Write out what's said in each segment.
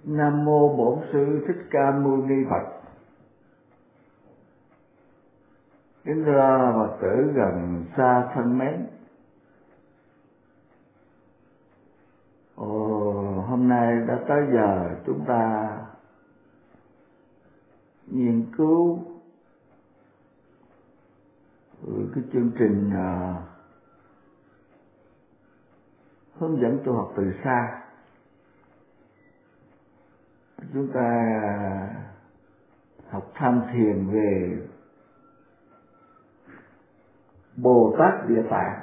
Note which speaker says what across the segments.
Speaker 1: Nam mô Bổn Sư Thích Ca Mâu Ni Phật. Kính thưa Phật tử gần xa thân mến, hôm nay đã tới giờ chúng ta nghiên cứu cái chương trình hướng dẫn tu học từ xa. Chúng ta học tham thiền về Bồ Tát Địa Tạng.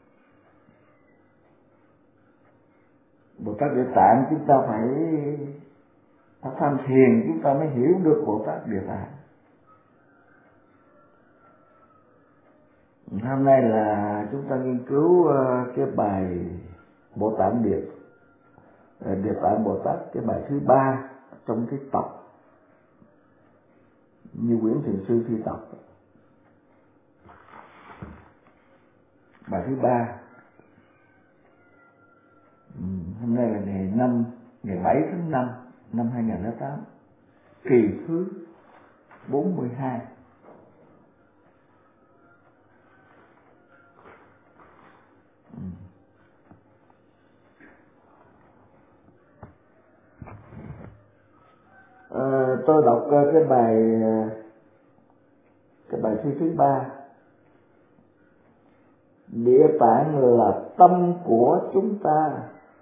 Speaker 1: Bồ Tát Địa Tạng chúng ta phải tham thiền chúng ta mới hiểu được Bồ Tát Địa Tạng. Hôm nay là chúng ta nghiên cứu cái bài Bồ Tát Địa Tạng Bồ Tát, cái bài thứ 3 trong cái tập Như Quyển Thiền Sư Thi Tập. Bài thứ 3. Hôm nay là ngày 7 tháng 5 năm 2008, kỳ thứ 42. Tôi đọc cái bài thứ 3. Địa tạng là tâm của chúng ta,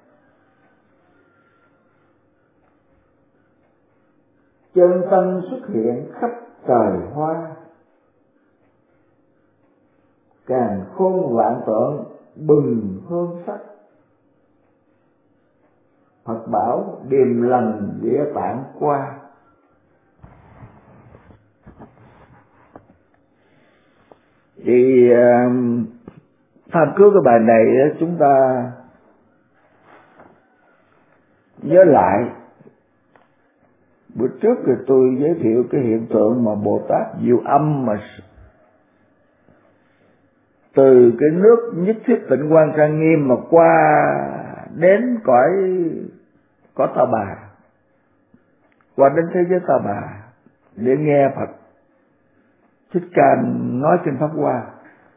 Speaker 1: chân tâm xuất hiện khắp trời hoa, càn khôn vạn tượng bừng hương sắc. Phật bảo điềm lành địa tạng qua. Thì tham cứu cái bài này chúng ta nhớ lại bữa trước thì tôi giới thiệu cái hiện tượng mà Bồ Tát Diệu Âm mà từ cái nước Nhất Thiết Tịnh Quan Trang Nghiêm mà qua đến cõi Ta Bà, qua đến thế giới Ta Bà để nghe Phật Thích Ca nói trên Pháp Hoa.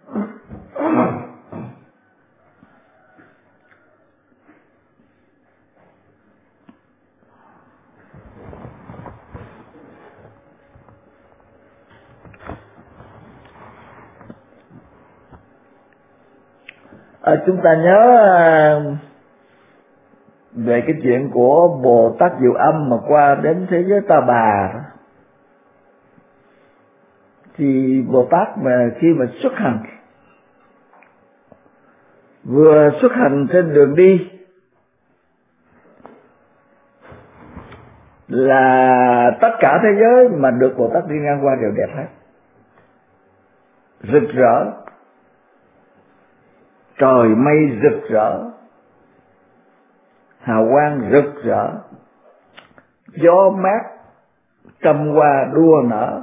Speaker 1: Chúng ta nhớ về cái chuyện của Bồ Tát Diệu Âm mà qua đến thế giới Ta Bà đó. Thì Bồ Tát mà khi mà xuất hành, vừa xuất hành trên đường đi là tất cả thế giới mà được Bồ Tát đi ngang qua đều đẹp hết, rực rỡ, trời mây rực rỡ, hào quang rực rỡ, gió mát, trăm hoa đua nở,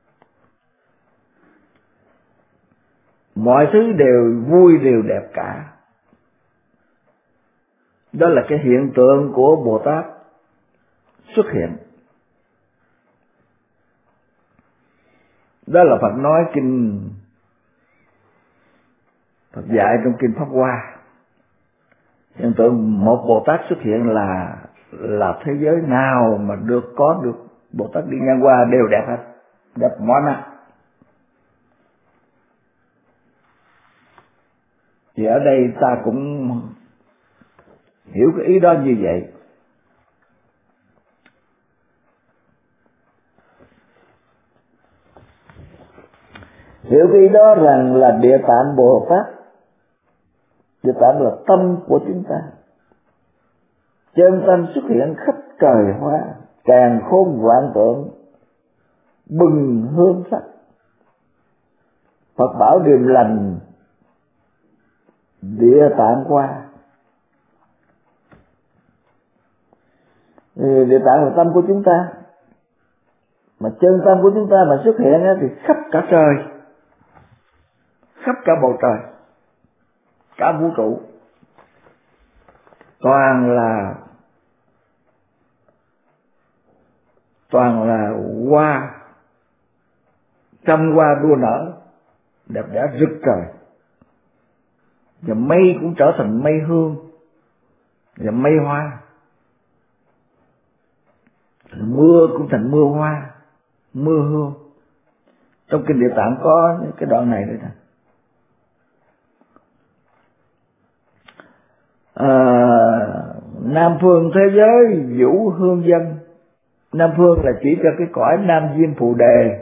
Speaker 1: mọi thứ đều vui đều đẹp cả. Đó là cái hiện tượng của Bồ Tát xuất hiện. Đó là Phật nói Phật dạy trong kinh Pháp Hoa. Hiện tượng một Bồ Tát xuất hiện là thế giới nào mà có được Bồ Tát đi ngang qua đều đẹp hết, đẹp mọi mặt. Thì ở đây ta cũng hiểu cái ý đó như vậy. Hiểu cái ý đó rằng là Địa Tạng Bồ Tát, Địa Tạng là tâm của chúng ta, chân tâm xuất hiện khắp trời hoa, càn khôn vạn tượng bừng hương sắc. Phật bảo điềm lành địa tạng qua. Địa tạng là tâm của chúng ta, mà chân tâm của chúng ta mà xuất hiện thì khắp cả trời, khắp cả bầu trời, cả vũ trụ, toàn là toàn là hoa, trăm hoa đua nở, đẹp đẽ rực trời. Và mây cũng trở thành mây hương và mây hoa, mưa cũng thành mưa hoa, mưa hương. Trong kinh Địa Tạng có cái đoạn này nữa nè. Nam phương thế giới vũ hương dân. Nam phương là chỉ cho cái cõi Nam Diêm Phù Đề,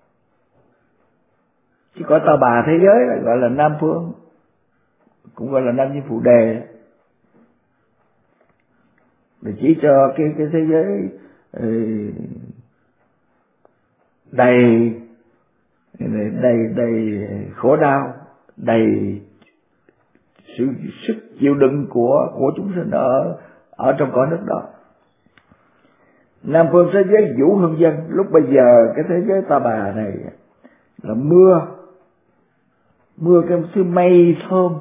Speaker 1: chứ cõi Ta Bà thế giới là gọi là Nam phương, cũng gọi là Nam Diêm Phù Đề, để chỉ cho cái thế giới đầy khổ đau, đầy sự sức chịu đựng của chúng sinh ở trong cõi nước đó. Nam phương thế giới vũ hương dân. Lúc bây giờ cái thế giới Ta Bà này là mưa cái thứ mây thơm.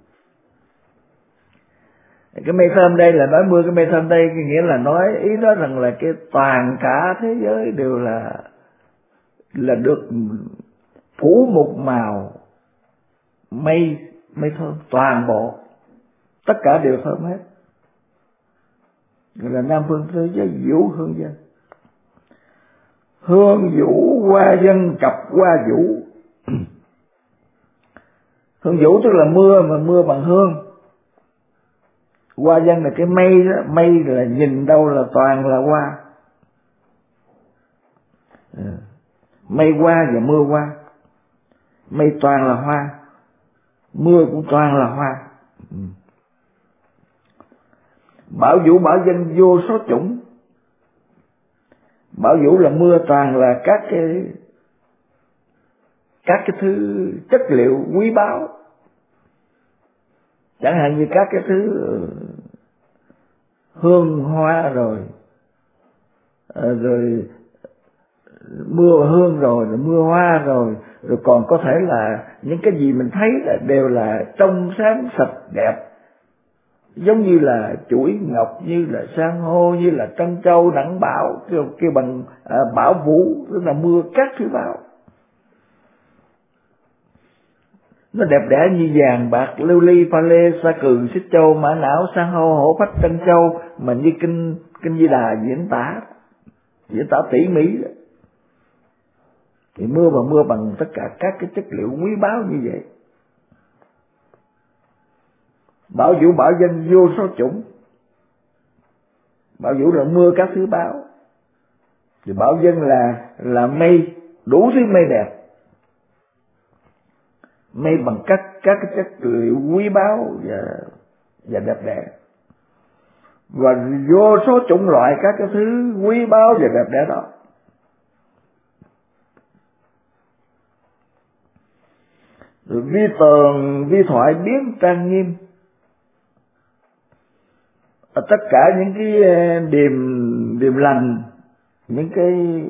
Speaker 1: Cái mây thơm đây là nói mưa cái mây thơm đây, nghĩa là nói ý đó rằng là cái toàn cả thế giới đều là được phủ một màu mây thơm, toàn bộ tất cả đều thơm hết. Gọi là Nam phương thế giới vũ hương dân. Hương vũ hoa dân cặp hoa vũ. Hương vũ tức là mưa, mà mưa bằng hương. Hoa dân là cái mây đó, mây là nhìn đâu là toàn là hoa. Mây hoa và mưa hoa. Mây toàn là hoa, mưa cũng toàn là hoa. Bảo vũ bảo dân vô số chủng. Bảo vũ là mưa toàn là các cái thứ chất liệu quý báu, chẳng hạn như các cái thứ hương hoa rồi mưa hương rồi mưa hoa rồi còn có thể là những cái gì mình thấy là đều là trong sáng sạch đẹp, giống như là chuỗi ngọc, như là san hô, như là trân châu đẳng bảo, kêu bằng bảo vũ, tức là mưa các thứ bảo. Nó đẹp đẽ như vàng bạc lưu ly pha lê sa cừ xích châu mã não san hô hổ phách trân châu, mà như kinh Di Đà diễn tả tỉ mỉ đó. Thì mưa bằng tất cả các cái chất liệu quý báu như vậy. Bảo vũ bảo dân vô số chủng. Bảo vũ là mưa các thứ báu, thì bảo dân là mây, đủ thứ mây đẹp, mây bằng các cái chất liệu quý báu và đẹp đẽ, và vô số chủng loại các cái thứ quý báu và đẹp đẽ đó. Rồi vi tường vi thoại biến trang nghiêm. Tất cả những cái điềm lành, những cái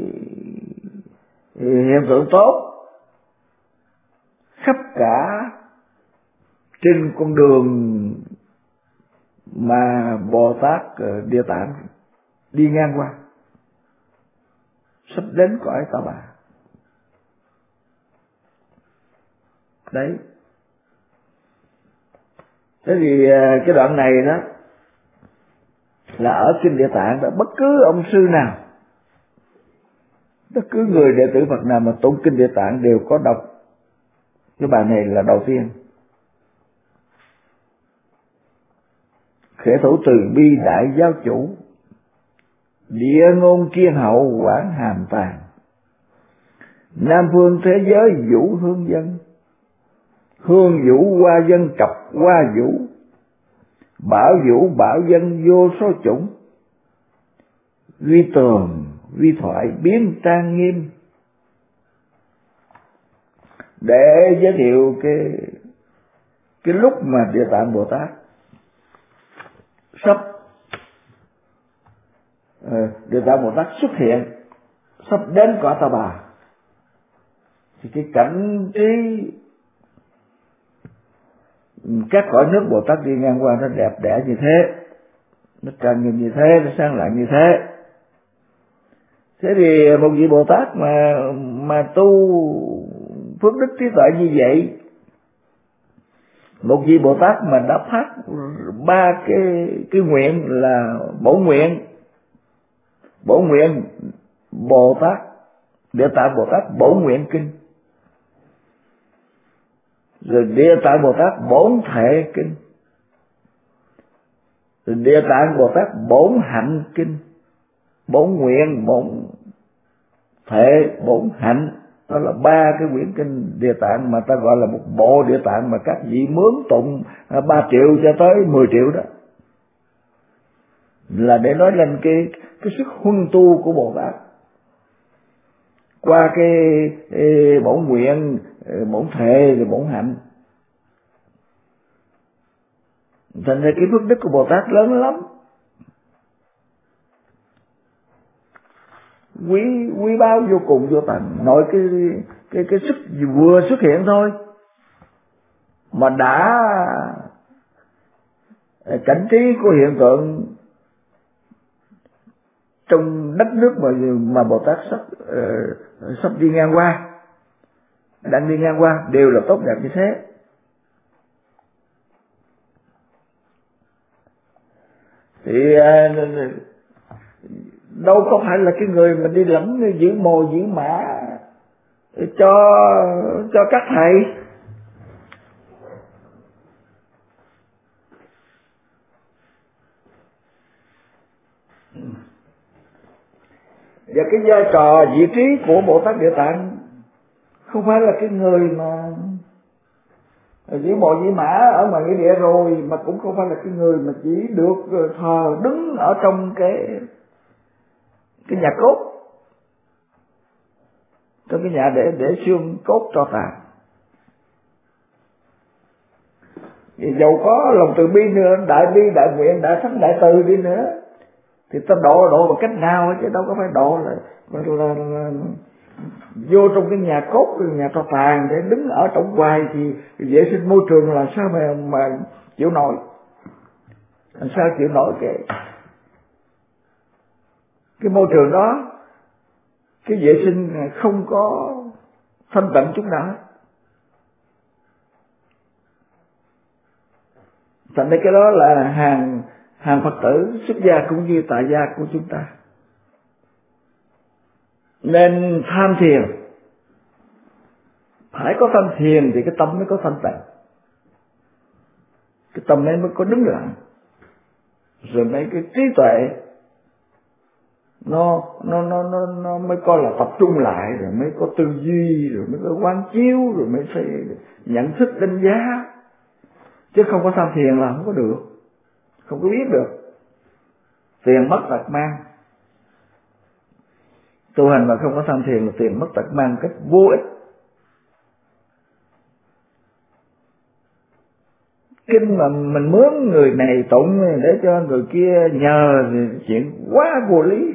Speaker 1: hiện tượng tốt khắp cả trên con đường mà Bồ Tát Địa Tạng đi ngang qua, sắp đến cõi Ta Bà. Đấy. Thế thì cái đoạn này đó là ở kinh Địa Tạng đó, bất cứ ông sư nào, bất cứ người đệ tử Phật nào mà tụng kinh Địa Tạng đều có đọc cái bài này là đầu tiên. Khể thủ từ bi đại giáo chủ, địa ngôn kiên hậu quảng hàm tàng, Nam phương thế giới vũ hương dân, hương vũ hoa dân cặp hoa vũ, bảo vũ bảo dân vô số chủng, vi tường vi thoại biến trang nghiêm, để giới thiệu cái lúc mà Địa Tạng Bồ Tát Địa Tạng Bồ Tát xuất hiện, sắp đến cõi Ta Bà, thì cái cảnh trí các cõi nước Bồ Tát đi ngang qua nó đẹp đẽ như thế, nó trang nghiêm như thế, nó sáng lạng như thế. Thế thì một vị Bồ Tát mà tu phước đức trí tuệ như vậy, một vị Bồ Tát mà đã phát ba cái nguyện là bổn nguyện Bồ Tát Địa Tạng Bồ Tát Bổn Nguyện Kinh, rồi Địa Tạng Bồ Tát Bổn Thệ Kinh, rồi Địa Tạng Bồ Tát Bổn Hạnh Kinh. Bổn nguyện, bổn thệ, bổn hạnh, đó là ba cái quyển kinh Địa Tạng mà ta gọi là một bộ Địa Tạng mà các vị mướn tụng 3 triệu cho tới 10 triệu đó, là để nói lên cái sức huân tu của Bồ Tát qua cái bổn nguyện, bổn thệ rồi bổn hạnh. Thành ra cái phước đức của Bồ Tát lớn lắm, quý báu vô cùng vô tận. Nội cái sức vừa xuất hiện thôi mà đã cảnh trí của hiện tượng trong đất nước mà Bồ Tát sắp đi ngang qua, đang đi ngang qua, đều là tốt đẹp như thế. Thì đâu có phải là cái người mà đi lẫm giữ mồ giữ mã cho các thầy. Và cái vai trò vị trí của Bồ Tát Địa Tạng không phải là cái người mà giữ mồ giữ mã ở ngoài nghĩa địa rồi, mà cũng không phải là cái người mà chỉ được thờ đứng ở trong cái nhà cốt, trong cái nhà để xương cốt cho tàn. Thì dầu có lòng từ bi nữa, đại bi đại nguyện đại thánh đại từ đi nữa, thì ta độ bằng cách nào chứ đâu có phải độ là vô trong cái nhà cốt, nhà tro tàn để đứng ở trong hoài, thì vệ sinh môi trường là sao mà chịu nổi, làm sao chịu nổi cái môi trường đó, cái vệ sinh không có thanh tịnh chút nào. Thành ra cái đó là hàng Phật tử xuất gia cũng như tại gia của chúng ta. Nên tham thiền, phải có tham thiền thì cái tâm mới có thanh tịnh, cái tâm ấy mới có đứng lặng, rồi mấy cái trí tuệ nó mới coi là tập trung lại, rồi mới có tư duy, rồi mới có quán chiếu, rồi mới phải nhận thức đánh giá. Chứ không có tham thiền là không có được, không có biết được. Tiền mất tật mang, tu hành mà không có tham thiền là tiền mất tật mang cách vô ích. Kinh mà mình mướn người này tụng để cho người kia nhờ thì chuyện quá vô lý.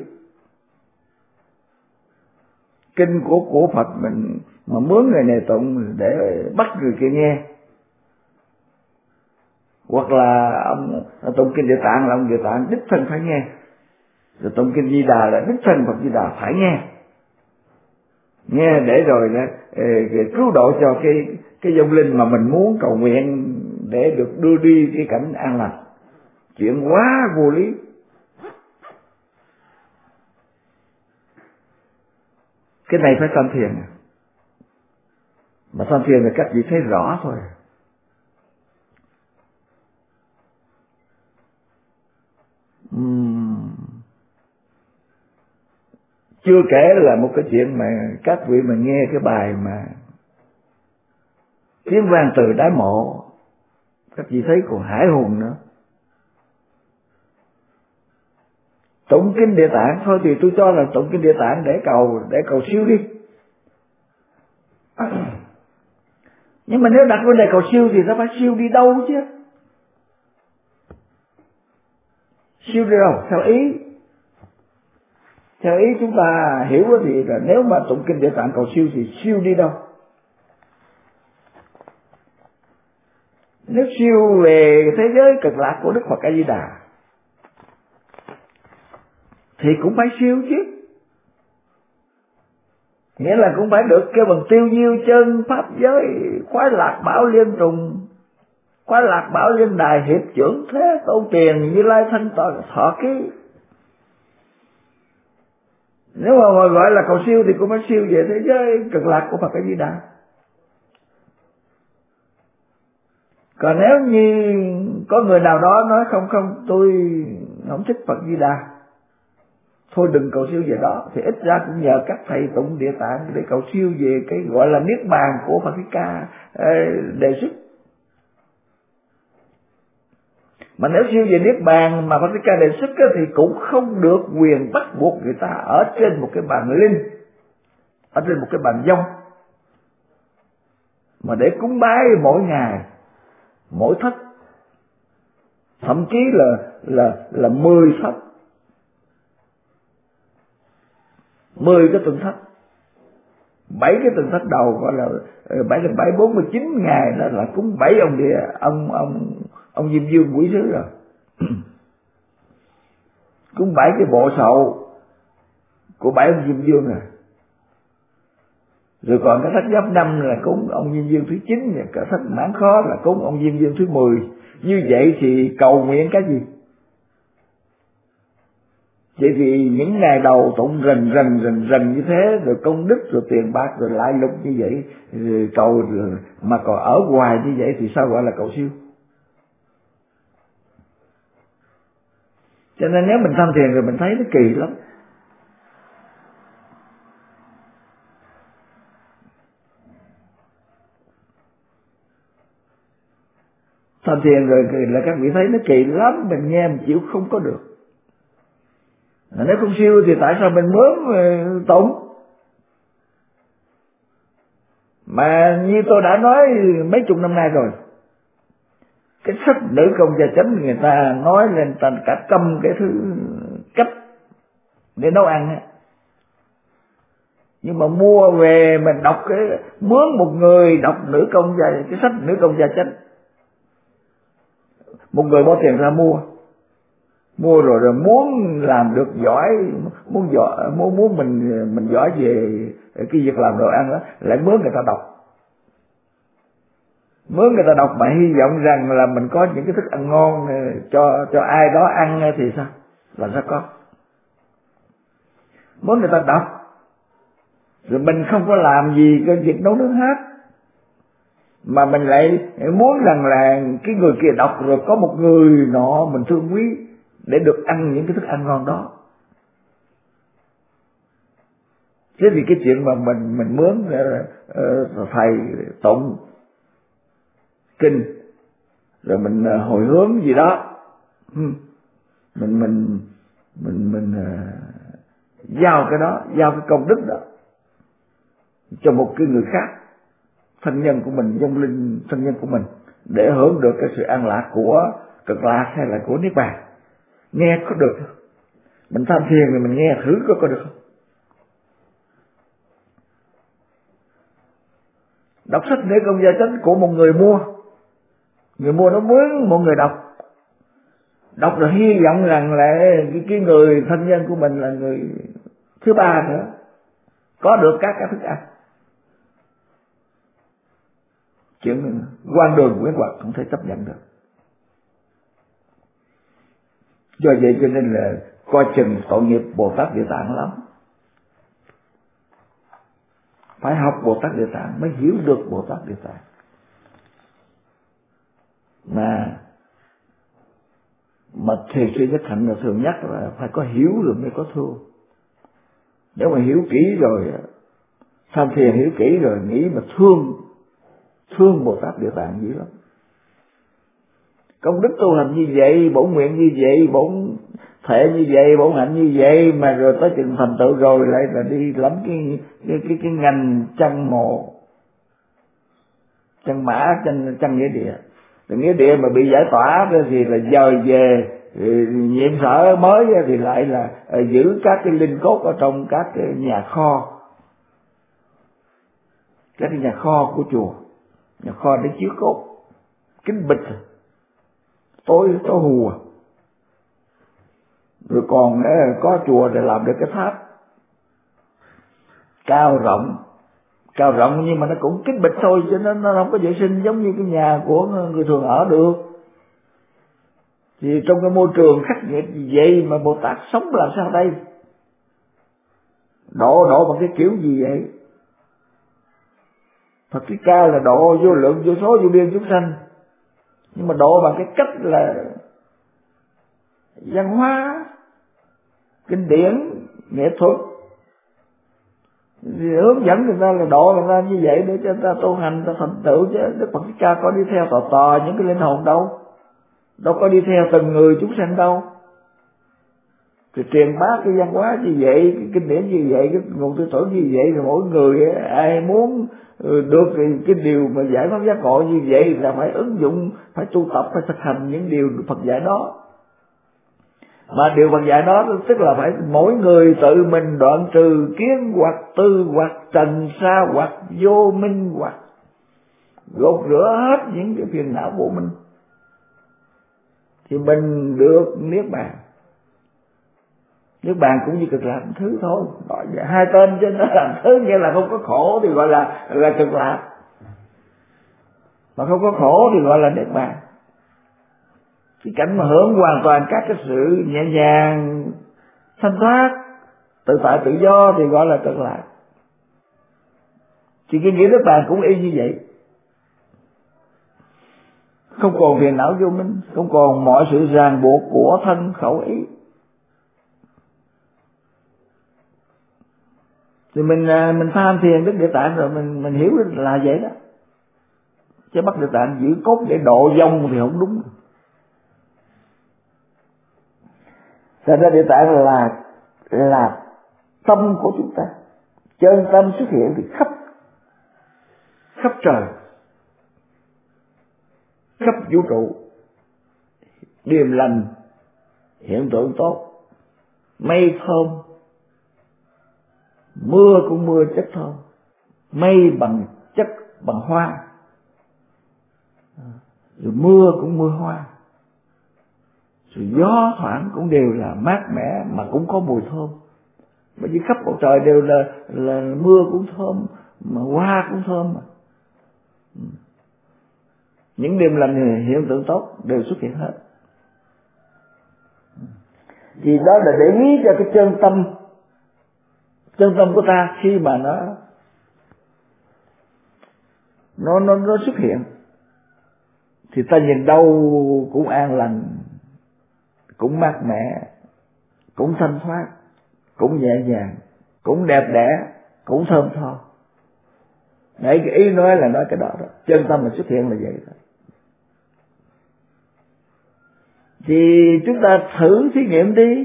Speaker 1: Kinh của Phật mình mà mướn người này tụng để bắt người kia nghe, hoặc là ông tụng kinh Địa Tạng là ông Địa Tạng đích thân phải nghe, rồi tụng kinh Di Đà là đích thân Phật Di Đà phải nghe để rồi cứu độ cho cái vong linh mà mình muốn cầu nguyện để được đưa đi cái cảnh an lành. Chuyện quá vô lý. Cái này phải tham thiền, mà tham thiền là các vị thấy rõ thôi. Chưa kể là một cái chuyện mà các vị mà nghe cái bài mà tiếng vang từ đáy mộ, các vị thấy còn hãi hùng nữa. Tụng kinh Địa Tạng thôi thì tôi cho là tụng kinh Địa Tạng để cầu siêu đi. Nhưng mà nếu đặt vấn đề cầu siêu thì nó phải siêu đi đâu chứ? Siêu đi đâu? Theo ý chúng ta hiểu thì là nếu mà tụng kinh Địa Tạng cầu siêu thì siêu đi đâu? Nếu siêu về thế giới cực lạc của Đức Phật A Di Đà thì cũng phải siêu chứ. nghĩa là cũng phải được kêu bằng tiêu diêu chân pháp giới, khoái lạc bảo liên trùng, khoái lạc bảo liên đài, hiệp trưởng thế tôn tiền, Như Lai thanh thọ ký. Nếu mà gọi là cầu siêu thì cũng phải siêu về thế giới cực lạc của Phật A Di Đà. Còn nếu như có người nào đó nói không tôi không thích Phật Di Đà, thôi đừng cầu siêu về đó, thì ít ra cũng nhờ các thầy tụng Địa Tạng để cầu siêu về cái gọi là niết bàn của Phật Thích Ca đề xuất. Mà nếu siêu về niết bàn mà Phật Thích Ca đề xuất thì cũng không được quyền bắt buộc người ta ở trên một cái bàn linh, ở trên một cái bàn dông, mà để cúng bái mỗi ngày, mỗi thất, thậm chí là 10 thất, 10 cái tuần thất, 7 cái tuần thất đầu gọi là 7 lần 7 49 ngày, đó là cúng 7 ông địa ông Diêm Dương quỷ sứ rồi. Cúng 7 cái bộ sậu của 7 ông Diêm Dương rồi. Rồi còn cái thất giáp năm là cúng ông Diêm Dương thứ 9, và cái thất mãn khó là cúng ông Diêm Dương thứ 10. Như vậy thì cầu nguyện cái gì? Vậy thì những ngày đầu tụng rần như thế, rồi công đức, rồi tiền bạc, rồi lại lục như vậy, rồi cầu, rồi mà còn ở hoài như vậy thì sao gọi là cầu siêu? Cho nên nếu mình tham thiền rồi mình thấy nó kỳ lắm. Tham thiền rồi là các vị thấy nó kỳ lắm, mình nghe mình chịu không có được. Nếu không siêu thì tại sao mình mướn tụng? Mà như tôi đã nói mấy chục năm nay rồi, cái sách Nữ Công Gia Chánh người ta nói lên cả trăm cái thứ cách để nấu ăn á. Nhưng mà mua về mình đọc cái, mướn một người đọc cái sách Nữ Công Gia Chánh, một người bỏ tiền ra mua rồi muốn làm được giỏi, muốn mình giỏi về cái việc làm đồ ăn đó, lại mướn người ta đọc, mà hy vọng rằng là mình có những cái thức ăn ngon cho ai đó ăn thì sao? Là sao có? Mướn người ta đọc, rồi mình không có làm gì cái việc nấu nướng hết, mà mình lại muốn rằng là cái người kia đọc rồi có một người nọ mình thương quý để được ăn những cái thức ăn ngon đó. Thế thì cái chuyện mà mình mướn thầy tụng kinh rồi mình hồi hướng gì đó, mình giao cái đó, giao cái công đức đó cho một cái người khác, thân nhân của mình, vong linh thân nhân của mình, để hưởng được cái sự an lạc của cực lạc hay là của niết bàn. Nghe có được không? Mình tham thiền thì mình nghe thử có được không? Đọc sách Nữ Công Gia Chánh của một người mua nó mướn một người đọc rồi hy vọng rằng là cái người thân nhân của mình là người thứ ba nữa có được các cái thức ăn. Chuyện quan đường quyến hoặc không thể chấp nhận được. Do vậy cho nên là coi chừng tội nghiệp Bồ Tát Địa Tạng lắm. Phải học Bồ Tát Địa Tạng mới hiểu được Bồ Tát Địa Tạng. Mà thiền sư Nhất Hạnh là thường nhắc là phải có hiểu rồi mới có thương. Nếu mà hiểu kỹ rồi, tham thiền hiểu kỹ rồi, nghĩ mà thương Bồ Tát Địa Tạng dữ lắm. Công đức tu hành như vậy, bổn nguyện như vậy, bổn thể như vậy, bổn hạnh như vậy, mà rồi tới chừng thành tựu rồi lại là đi lắm cái ngành chân mộ, chân mã, chân nghĩa địa. Rồi nghĩa địa mà bị giải tỏa thì là dời về nhiệm sở mới thì lại là giữ các cái linh cốt ở trong các cái nhà kho, các cái nhà kho của chùa, nhà kho để chứa cốt, kín bịch, tối hùa. Rồi còn có chùa để làm được cái cao rộng nhưng mà nó cũng kín bịch thôi, cho nên nó không có vệ sinh giống như cái nhà của người thường ở được. Thì trong cái môi trường khắc nghiệt gì vậy mà Bồ Tát sống làm sao đây? Độ bằng cái kiểu gì vậy? Phật Thích Ca là độ vô lượng vô số vô biên chúng sanh, nhưng mà độ bằng cái cách là văn hóa, kinh điển, nghệ thuật, hướng dẫn người ta là độ người ta như vậy để cho người ta tu hành, người ta thành tựu. Chứ Đức Phật Thích Ca có đi theo tò những cái linh hồn đâu có đi theo từng người chúng sanh đâu. Thì truyền bá cái văn hóa như vậy, cái kinh điển như vậy, cái nguồn tư tưởng như vậy, thì mỗi người ai muốn được cái điều mà giải pháp giác ngộ như vậy là phải ứng dụng, phải tu tập, phải thực hành những điều Phật dạy đó. Mà điều Phật dạy đó tức là phải mỗi người tự mình đoạn trừ kiến hoặc tư hoặc trần sa hoặc vô minh hoặc gột rửa hết những cái phiền não vô minh, thì mình được niết bàn. Niết bàn cũng như cực lạc thứ thôi, hai tên trên nó làm thứ, nghĩa là không có khổ thì gọi là cực lạc, mà không có khổ thì gọi là niết bàn. Cái cảnh mà hưởng hoàn toàn các cái sự nhẹ nhàng, thanh thoát, tự tại tự do thì gọi là cực lạc. Thì cái nghĩa niết bàn cũng y như vậy, không còn phiền não vô minh, không còn mọi sự ràng buộc của thân khẩu ý. Thì mình tham thiền Đức Địa Tạng rồi mình hiểu là vậy đó. Chứ bắt Địa Tạng giữ cốt để độ vong thì không đúng. Thành ra Địa Tạng là tâm của chúng ta. Chân tâm xuất hiện thì khắp trời, khắp vũ trụ, điềm lành, hiện tượng tốt, mây thơm, mưa cũng mưa chất thơm, mây bằng chất bằng hoa, rồi mưa cũng mưa hoa, rồi gió thoảng cũng đều là mát mẻ mà cũng có mùi thơm. Bởi vì khắp bầu trời đều là mưa cũng thơm, mà hoa cũng thơm mà. Những điềm lành hiện tượng tốt đều xuất hiện hết. Thì đó là để ý cho cái chân tâm của ta khi mà nó xuất hiện thì ta nhìn đâu cũng an lành, cũng mát mẻ, cũng thanh thoát, cũng nhẹ nhàng, cũng đẹp đẽ, cũng thơm tho. Đấy, cái ý nói là nói cái đó đó. Chân tâm mà xuất hiện là vậy đó. Thì chúng ta thử thí nghiệm đi.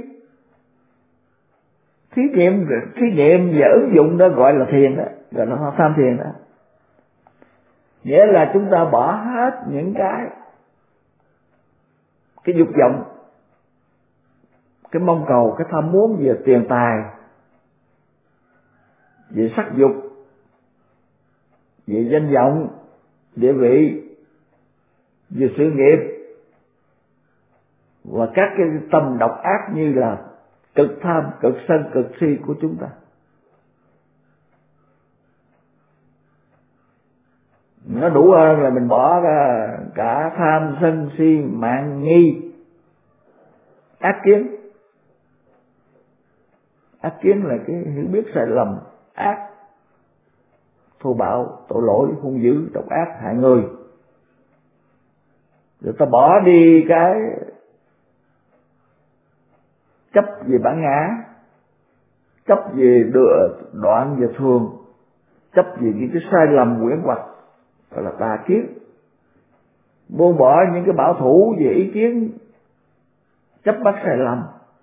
Speaker 1: Thí nghiệm và ứng dụng đó gọi là thiền đó, gọi là tham thiền đó. Nghĩa là chúng ta bỏ hết những cái dục vọng, cái mong cầu, cái tham muốn về tiền tài, về sắc dục, về danh vọng, địa vị, về sự nghiệp, và các cái tâm độc ác như là cực tham, cực sân, cực si của chúng ta. Nó đủ hơn là mình bỏ ra cả tham, sân, si, mạn, nghi, ác kiến. Ác kiến là cái hiểu biết sai lầm, ác, thô bạo, tội lỗi, hung dữ, độc ác, hại người. Rồi ta bỏ đi cái chấp về bản ngã, chấp về đoạn và thường, chấp về những cái sai lầm quyển hoặc, gọi là tà kiến. Buông bỏ những cái bảo thủ về ý kiến chấp bắt sai lầm,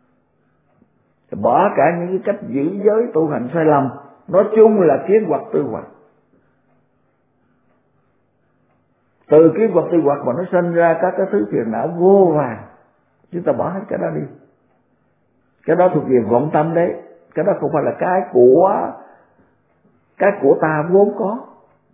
Speaker 1: bỏ cả những cái cách giữ giới tu hành sai lầm. Nói chung là kiến hoặc tư hoặc. Từ kiến hoặc tư hoặc mà nó sinh ra các cái thứ phiền não vô vàn. Chúng ta bỏ hết cái đó đi. Cái đó thuộc về vọng tâm đấy. Cái đó không phải là cái của ta vốn có.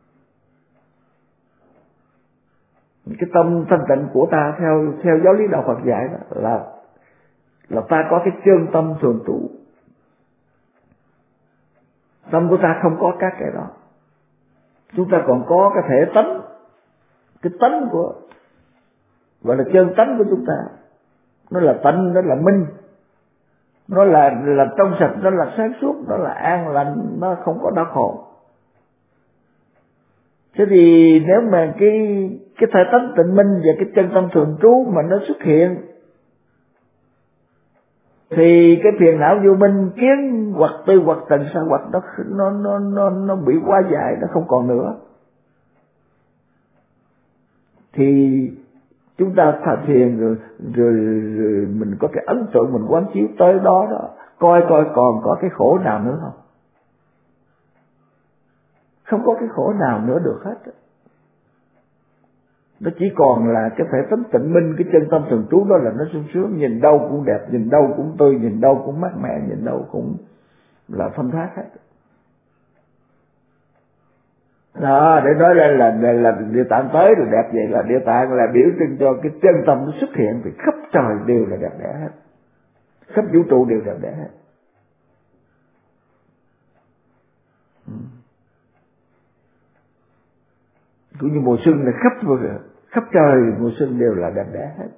Speaker 1: Cái tâm thanh tịnh của ta theo giáo lý đạo Phật dạy đó là ta có cái chân tâm thường trụ. Tâm của ta không có các cái đó. Chúng ta còn có cái thể tánh, cái tánh của, gọi là chân tánh của chúng ta. Nó là tánh, nó là minh, nó là trong sạch, nó là sáng suốt, nó là an lành, nó không có đau khổ. Thế thì nếu mà cái thể tánh tịnh minh và cái chân tâm thường trú mà nó xuất hiện, thì cái phiền não vô minh kiến hoặc tư hoặc tần sa hoặc nó bị quá dài, nó không còn nữa. Thì chúng ta thà thiền rồi mình có cái ấn tượng, mình quán chiếu tới đó coi còn có cái khổ nào nữa không? Không có cái khổ nào nữa được hết. Nó chỉ còn là cái thể tánh tịnh minh, cái chân tâm thường trú đó là nó sung sướng, nhìn đâu cũng đẹp, nhìn đâu cũng tươi, nhìn đâu cũng mát mẻ, nhìn đâu cũng là thanh thoát hết. Đó, để nói đây là Địa Tạng tới rồi đẹp vậy, là Địa Tạng là biểu trưng cho cái chân tâm nó xuất hiện, thì khắp trời đều là đẹp đẽ hết, khắp vũ trụ đều đẹp đẽ hết. Cũng như mùa xuân là khắp trời mùa xuân đều là đẹp đẽ hết.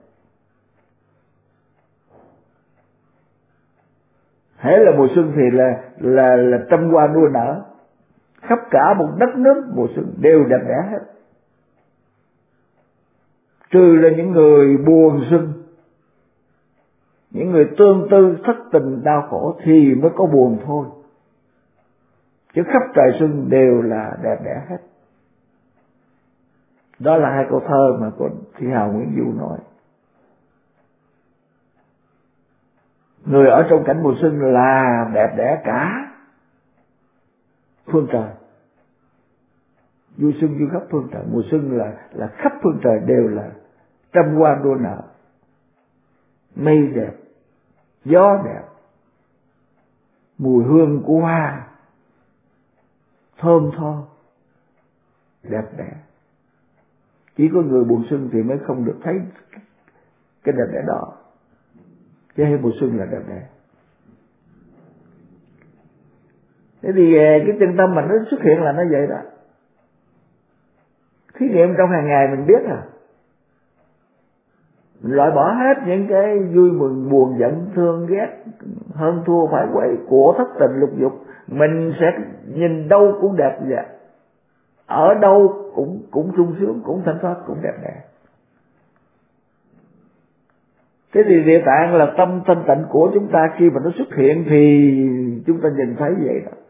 Speaker 1: Hễ là mùa xuân thì là trăm hoa đua nở, khắp cả một đất nước mùa xuân đều đẹp đẽ hết. Trừ là những người buồn xuân, những người tương tư thất tình đau khổ thì mới có buồn thôi, chứ khắp trời xuân đều là đẹp đẽ hết. Đó là hai câu thơ mà của Thi hào Nguyễn Du nói. Người ở trong cảnh mùa xuân là đẹp đẽ cả phương trời. Vui xuân vui khắp phương trời. Mùa xuân là khắp phương trời đều là trăm hoa đua nở, mây đẹp, gió đẹp, mùi hương của hoa thơm tho, đẹp đẽ. Chỉ có người buồn xuân thì mới không được thấy cái đẹp đẽ đó, chứ hay mùa xuân là đẹp đẽ. Thế thì cái chân tâm mà nó xuất hiện là nó vậy đó. Thí nghiệm trong hàng ngày mình biết à, mình loại bỏ hết những cái vui mừng buồn giận thương ghét hơn thua phải quấy của thất tình lục dục, mình sẽ nhìn đâu cũng đẹp vậy, ở đâu cũng sung sướng, cũng thanh thoát, cũng đẹp đẽ. Thế thì Địa Tạng là tâm thanh tịnh của chúng ta, khi mà nó xuất hiện thì chúng ta nhìn thấy vậy đó.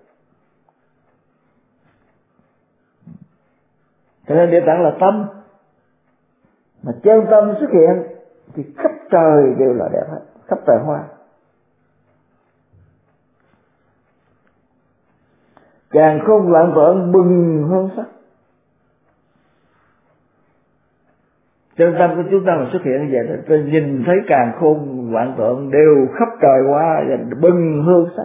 Speaker 1: Cho nên Địa Tạng là tâm, mà chân tâm xuất hiện thì khắp trời đều là đẹp hết, khắp trời hoa. Càng không loạn vợn bừng hơn sắc. Chân tâm của chúng ta mà xuất hiện như vậy, tôi nhìn thấy càng khôn vạn tượng đều khắp trời hoa và bừng hương sắc.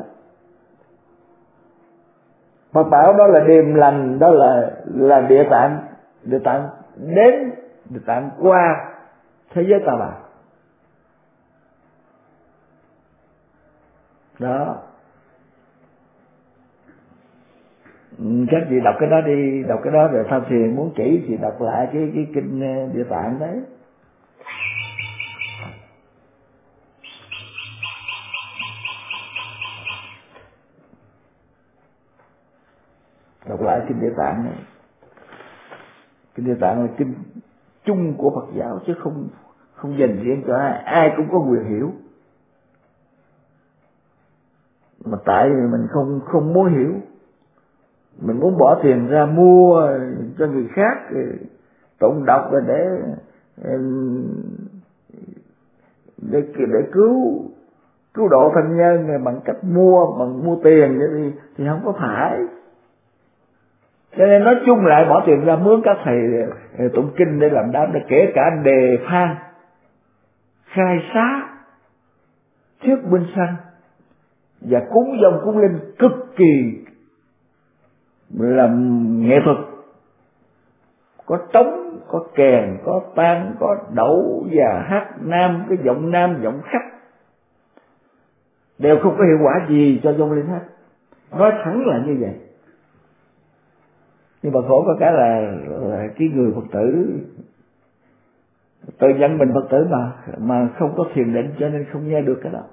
Speaker 1: Phật bảo đó là điềm lành, đó là Địa Tạng đến, Địa Tạng qua thế giới ta bà. Đó. Các chị đọc cái đó đi, đọc cái đó rồi tham thiền muốn chỉ thì đọc lại cái kinh Địa Tạng đấy. Đọc lại kinh Địa Tạng này. Kinh Địa Tạng là kinh chung của Phật giáo chứ không dành riêng cho ai cũng có quyền hiểu. Mà tại vì mình không muốn hiểu, mình muốn bỏ tiền ra mua cho người khác tụng đọc rồi để cứu độ thân nhân bằng cách mua tiền thì không có phải. Cho nên nói chung lại bỏ tiền ra mướn các thầy tụng kinh để làm đám, để kể cả đề than, khai xá, thuyết minh sanh và cúng dòng cúng linh cực kỳ làm nghệ thuật, có trống, có kèn, có tang, có đẩu và hát nam, cái giọng khách đều không có hiệu quả gì cho vong linh hết. nói thẳng là như vậy. Nhưng mà khổ có cái là cái người Phật tử tự nhận mình Phật tử mà không có thiền định, cho nên không nghe được cái đó.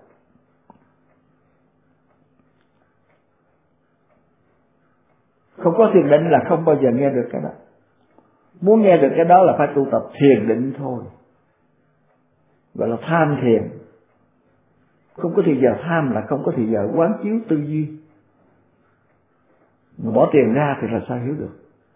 Speaker 1: Không có thiền định là không bao giờ nghe được cái đó. Muốn nghe được cái đó là phải tu tập thiền định thôi, gọi là tham thiền. Không có thì giờ tham là không có thì giờ quán chiếu tư duy. Mà bỏ tiền ra thì là sao hiểu được?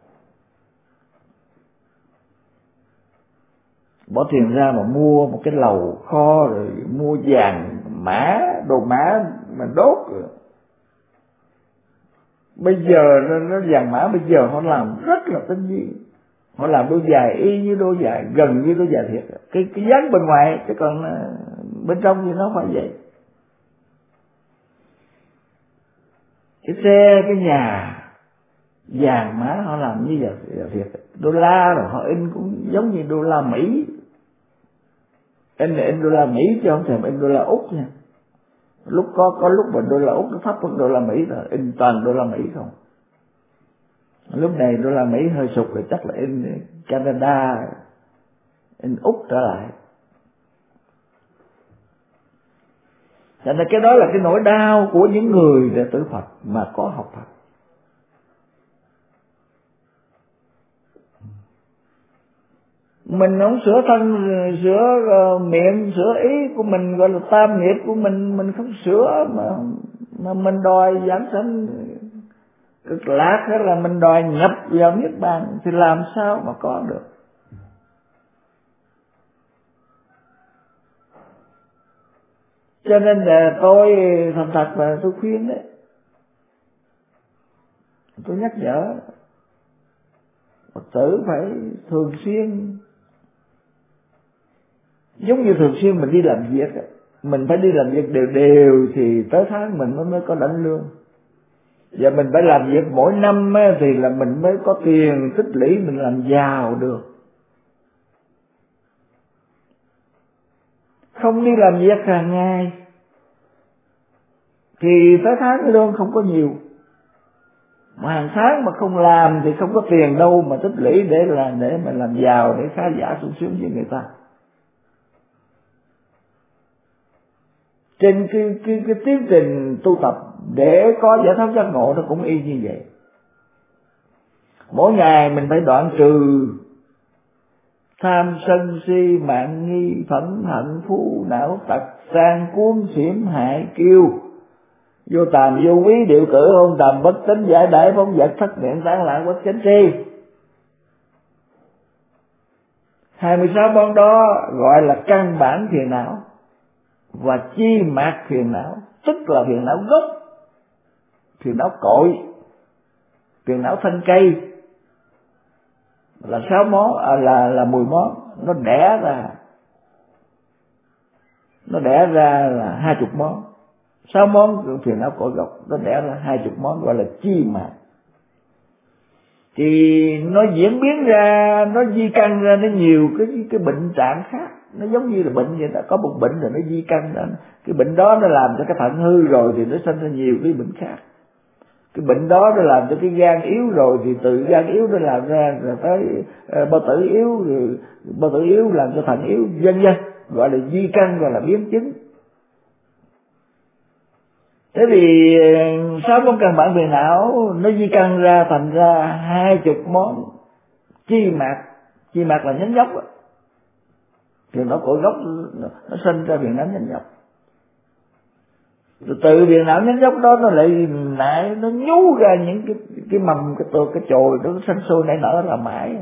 Speaker 1: Bỏ tiền ra mà mua một cái lầu kho, rồi mua vàng mã, đồ mã mà đốt rồi. Bây giờ nó vàng mã bây giờ họ làm rất là tinh vi. Họ làm đôi giày y như đôi giày, gần như đôi giày thiệt. Cái dáng bên ngoài, chứ còn bên trong thì nó phải vậy. Cái xe, cái nhà vàng mã họ làm như vậy thiệt. Đô la rồi họ in cũng giống như đô la Mỹ. In đô la Mỹ chứ không thèm in đô la Úc nha. Lúc có lúc mà đô la Úc nó thấp hơn đô la Mỹ rồi, in toàn đô la Mỹ không. Lúc này đô la Mỹ hơi sụt rồi chắc là in Canada, in Úc trở lại. Cho nên cái đó là cái nỗi đau của những người đệ tử Phật mà có học Phật. Mình không sửa thân, sửa miệng, sửa ý của mình, gọi là tam nghiệp của mình không sửa mà mình đòi giảng sanh cực lạc, hay là mình đòi nhập vào niết bàn thì làm sao mà có được? Cho nên là tôi thành thật và tôi khuyên đấy, tôi nhắc nhở Phật tử phải thường xuyên, giống như thường xuyên mình đi làm việc, mình phải đi làm việc đều thì tới tháng mình mới có đảnh lương. Và mình phải làm việc mỗi năm thì là mình mới có tiền tích lũy, mình làm giàu được. Không đi làm việc hàng ngày thì tới tháng lương không có nhiều, mà hàng tháng mà không làm thì không có tiền đâu mà tích lũy để mà làm giàu, để khá giả sung sướng với người ta. Trên cái tiến trình tu tập để có giải thoát giác ngộ nó cũng y như vậy. Mỗi ngày mình phải đoạn trừ tham sân si mạn nghi phẫn hận phú não tật sang cuốn xỉm hại kiêu vô tàm vô quý điệu cử hôn tầm bất tín giải đãi phóng vật thất miệng tán loạn bất chánh tri. 26 món đó gọi là căn bản phiền não và chi mạt phiền não, tức là phiền não gốc, phiền não cội, phiền não thân cây là 6 món, là 10 món. Nó đẻ ra là 20 món. 6 món phiền não cội gốc, nó đẻ ra 20 món gọi là chi mạt. Thì nó diễn biến ra, nó di căn ra nó nhiều cái bệnh trạng khác. Nó giống như là bệnh vậy đó, có một bệnh rồi nó di căn ra. Cái bệnh đó nó làm cho cái thận hư rồi thì nó sinh ra nhiều cái bệnh khác. Cái bệnh đó nó làm cho cái gan yếu rồi thì từ gan yếu nó làm ra rồi tới bao tử yếu, rồi bao tử yếu làm cho thận yếu, vân vân, gọi là di căn, gọi là biến chứng. Thế thì 6 món căn bản phiền não nó di căn ra thành ra 20 món chi mạt. Chi mạt là nhánh dốc. Phiền não cội gốc nó sinh ra phiền não nhánh dốc. Từ phiền não nhánh dốc đó nó lại nó nhú ra những cái mầm, cái chồi nó sinh sôi nảy nở là mãi.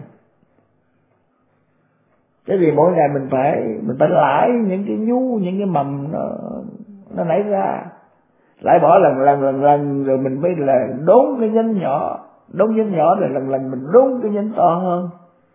Speaker 1: Thế thì mỗi ngày mình phải lãi những cái nhú, những cái mầm nó nảy ra, lại bỏ lần rồi mình mới là đốn cái nhánh nhỏ, rồi lần mình đốn cái nhánh to hơn.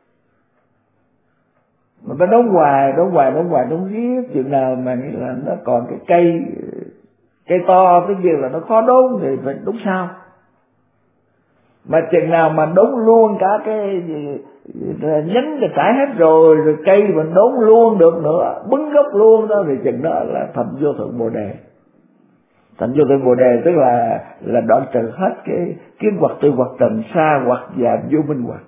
Speaker 1: Mình phải đốn hoài riết chừng nào mà nghĩ là nó còn cái cây to cái gì là nó khó đốn thì phải đốn sau. Mà chừng nào mà đốn luôn cả cái nhánh thì trải hết rồi cây mình đốn luôn được nữa, bứng gốc luôn đó, thì chừng đó là thành vô thượng bồ đề. Thành vô thượng Bồ Đề tức là đoạn trừ hết cái kiến hoặc, tư hoặc, trần sa hoặc và vô minh hoặc.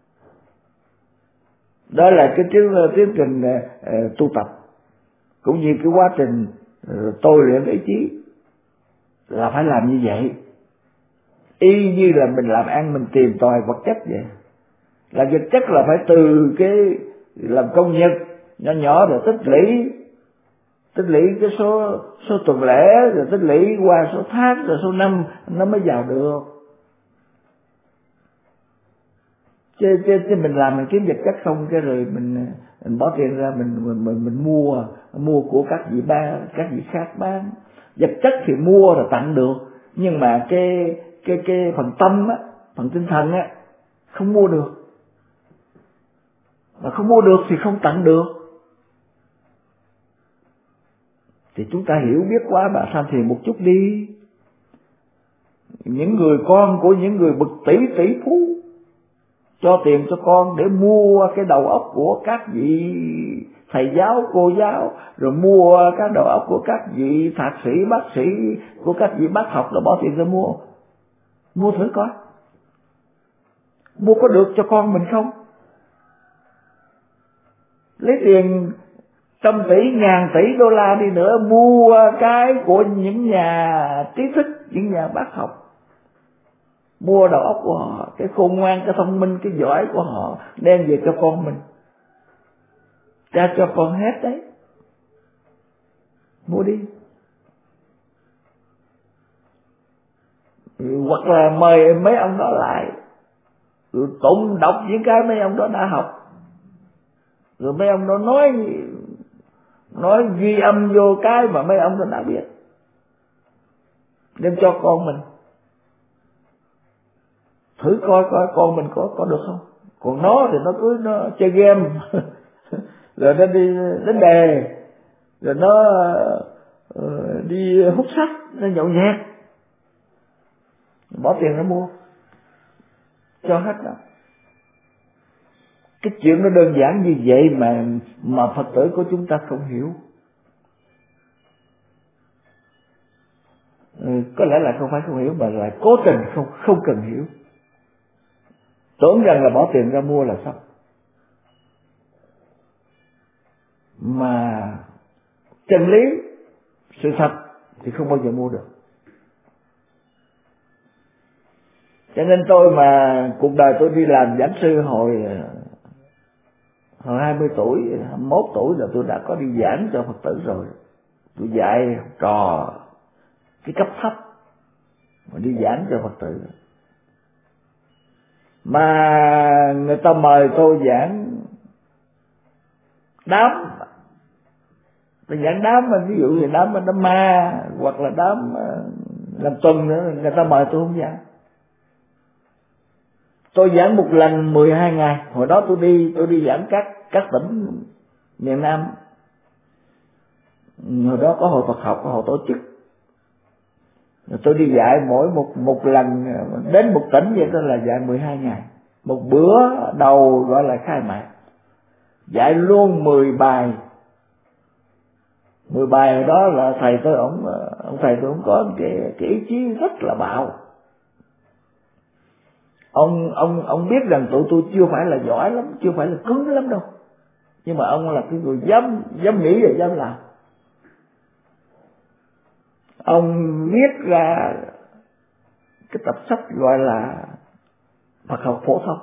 Speaker 1: Đó là cái tiến trình tu tập, cũng như cái quá trình tôi luyện ý chí là phải làm như vậy. Y như là mình làm ăn, mình tìm tòi vật chất vậy. Làm vật chất là phải từ cái làm công nhân nhỏ nhỏ rồi tích lũy cái số tuần lễ, rồi tích lũy qua số tháng, rồi số năm nó mới vào được. Chứ mình làm mình kiếm vật chất không, cái rồi mình bỏ tiền ra mình mua của các vị khác bán. Vật chất thì mua rồi tặng được, nhưng mà cái phần tâm á, phần tinh thần á không mua được. Mà không mua được thì không tặng được. Thì chúng ta hiểu biết quá bà tham thiền một chút đi. Những người con của những người bậc tỷ phú cho tiền cho con để mua cái đầu óc của các vị thầy giáo, cô giáo, rồi mua cái đầu óc của các vị thạc sĩ, bác sĩ, của các vị bác học, rồi bỏ tiền ra mua thử coi. Mua có được cho con mình không? Lấy tiền trăm tỷ, ngàn tỷ đô la đi nữa, mua cái của những nhà trí thức, những nhà bác học, mua đầu óc của họ, cái khôn ngoan, cái thông minh, cái giỏi của họ, đem về cho con mình, ra cho con hết đấy. Mua đi. Hoặc là mời mấy ông đó lại, rồi tụng đọc những cái mấy ông đó đã học, rồi mấy ông đó nói ghi âm vô cái mà mấy ông đó đã biết, đem cho con mình thử coi con mình có được không. Còn nó thì nó cứ chơi game rồi nó đi đánh đề, rồi nó đi hút sách, nó nhậu nhẹt, bỏ tiền nó mua cho hết đó. Cái chuyện nó đơn giản như vậy mà Phật tử của chúng ta không hiểu. Có lẽ là không phải không hiểu, mà là cố tình không cần hiểu, tưởng rằng là bỏ tiền ra mua là xong. Mà chân lý, sự thật thì không bao giờ mua được. Cho nên tôi mà cuộc đời tôi đi làm giảng sư hồi 20 tuổi, 21 tuổi là tôi đã có đi giảng cho Phật tử rồi. Tôi dạy học trò cái cấp thấp mà đi giảng cho Phật tử. Mà người ta mời tôi giảng đám, tôi giảng đám, ví dụ như đám ma hoặc là đám làm tuần nữa, người ta mời tôi không giảng. Tôi giảng một lần 12 ngày. Hồi đó tôi đi giảng các tỉnh miền Nam. Hồi đó có hội Phật học, có hội tổ chức. Rồi tôi đi dạy mỗi một lần đến một tỉnh vậy, đó là dạy 12 ngày. Một bữa đầu gọi là khai mạc, dạy luôn 10 bài. 10 bài đó là thầy tôi ông thầy tôi ông có cái ý chí rất là bạo. Ông biết rằng tụi tôi chưa phải là giỏi lắm, chưa phải là cứng lắm đâu, nhưng mà ông là cái người dám nghĩ và dám làm. Ông viết ra cái tập sách gọi là Phật học phổ thông.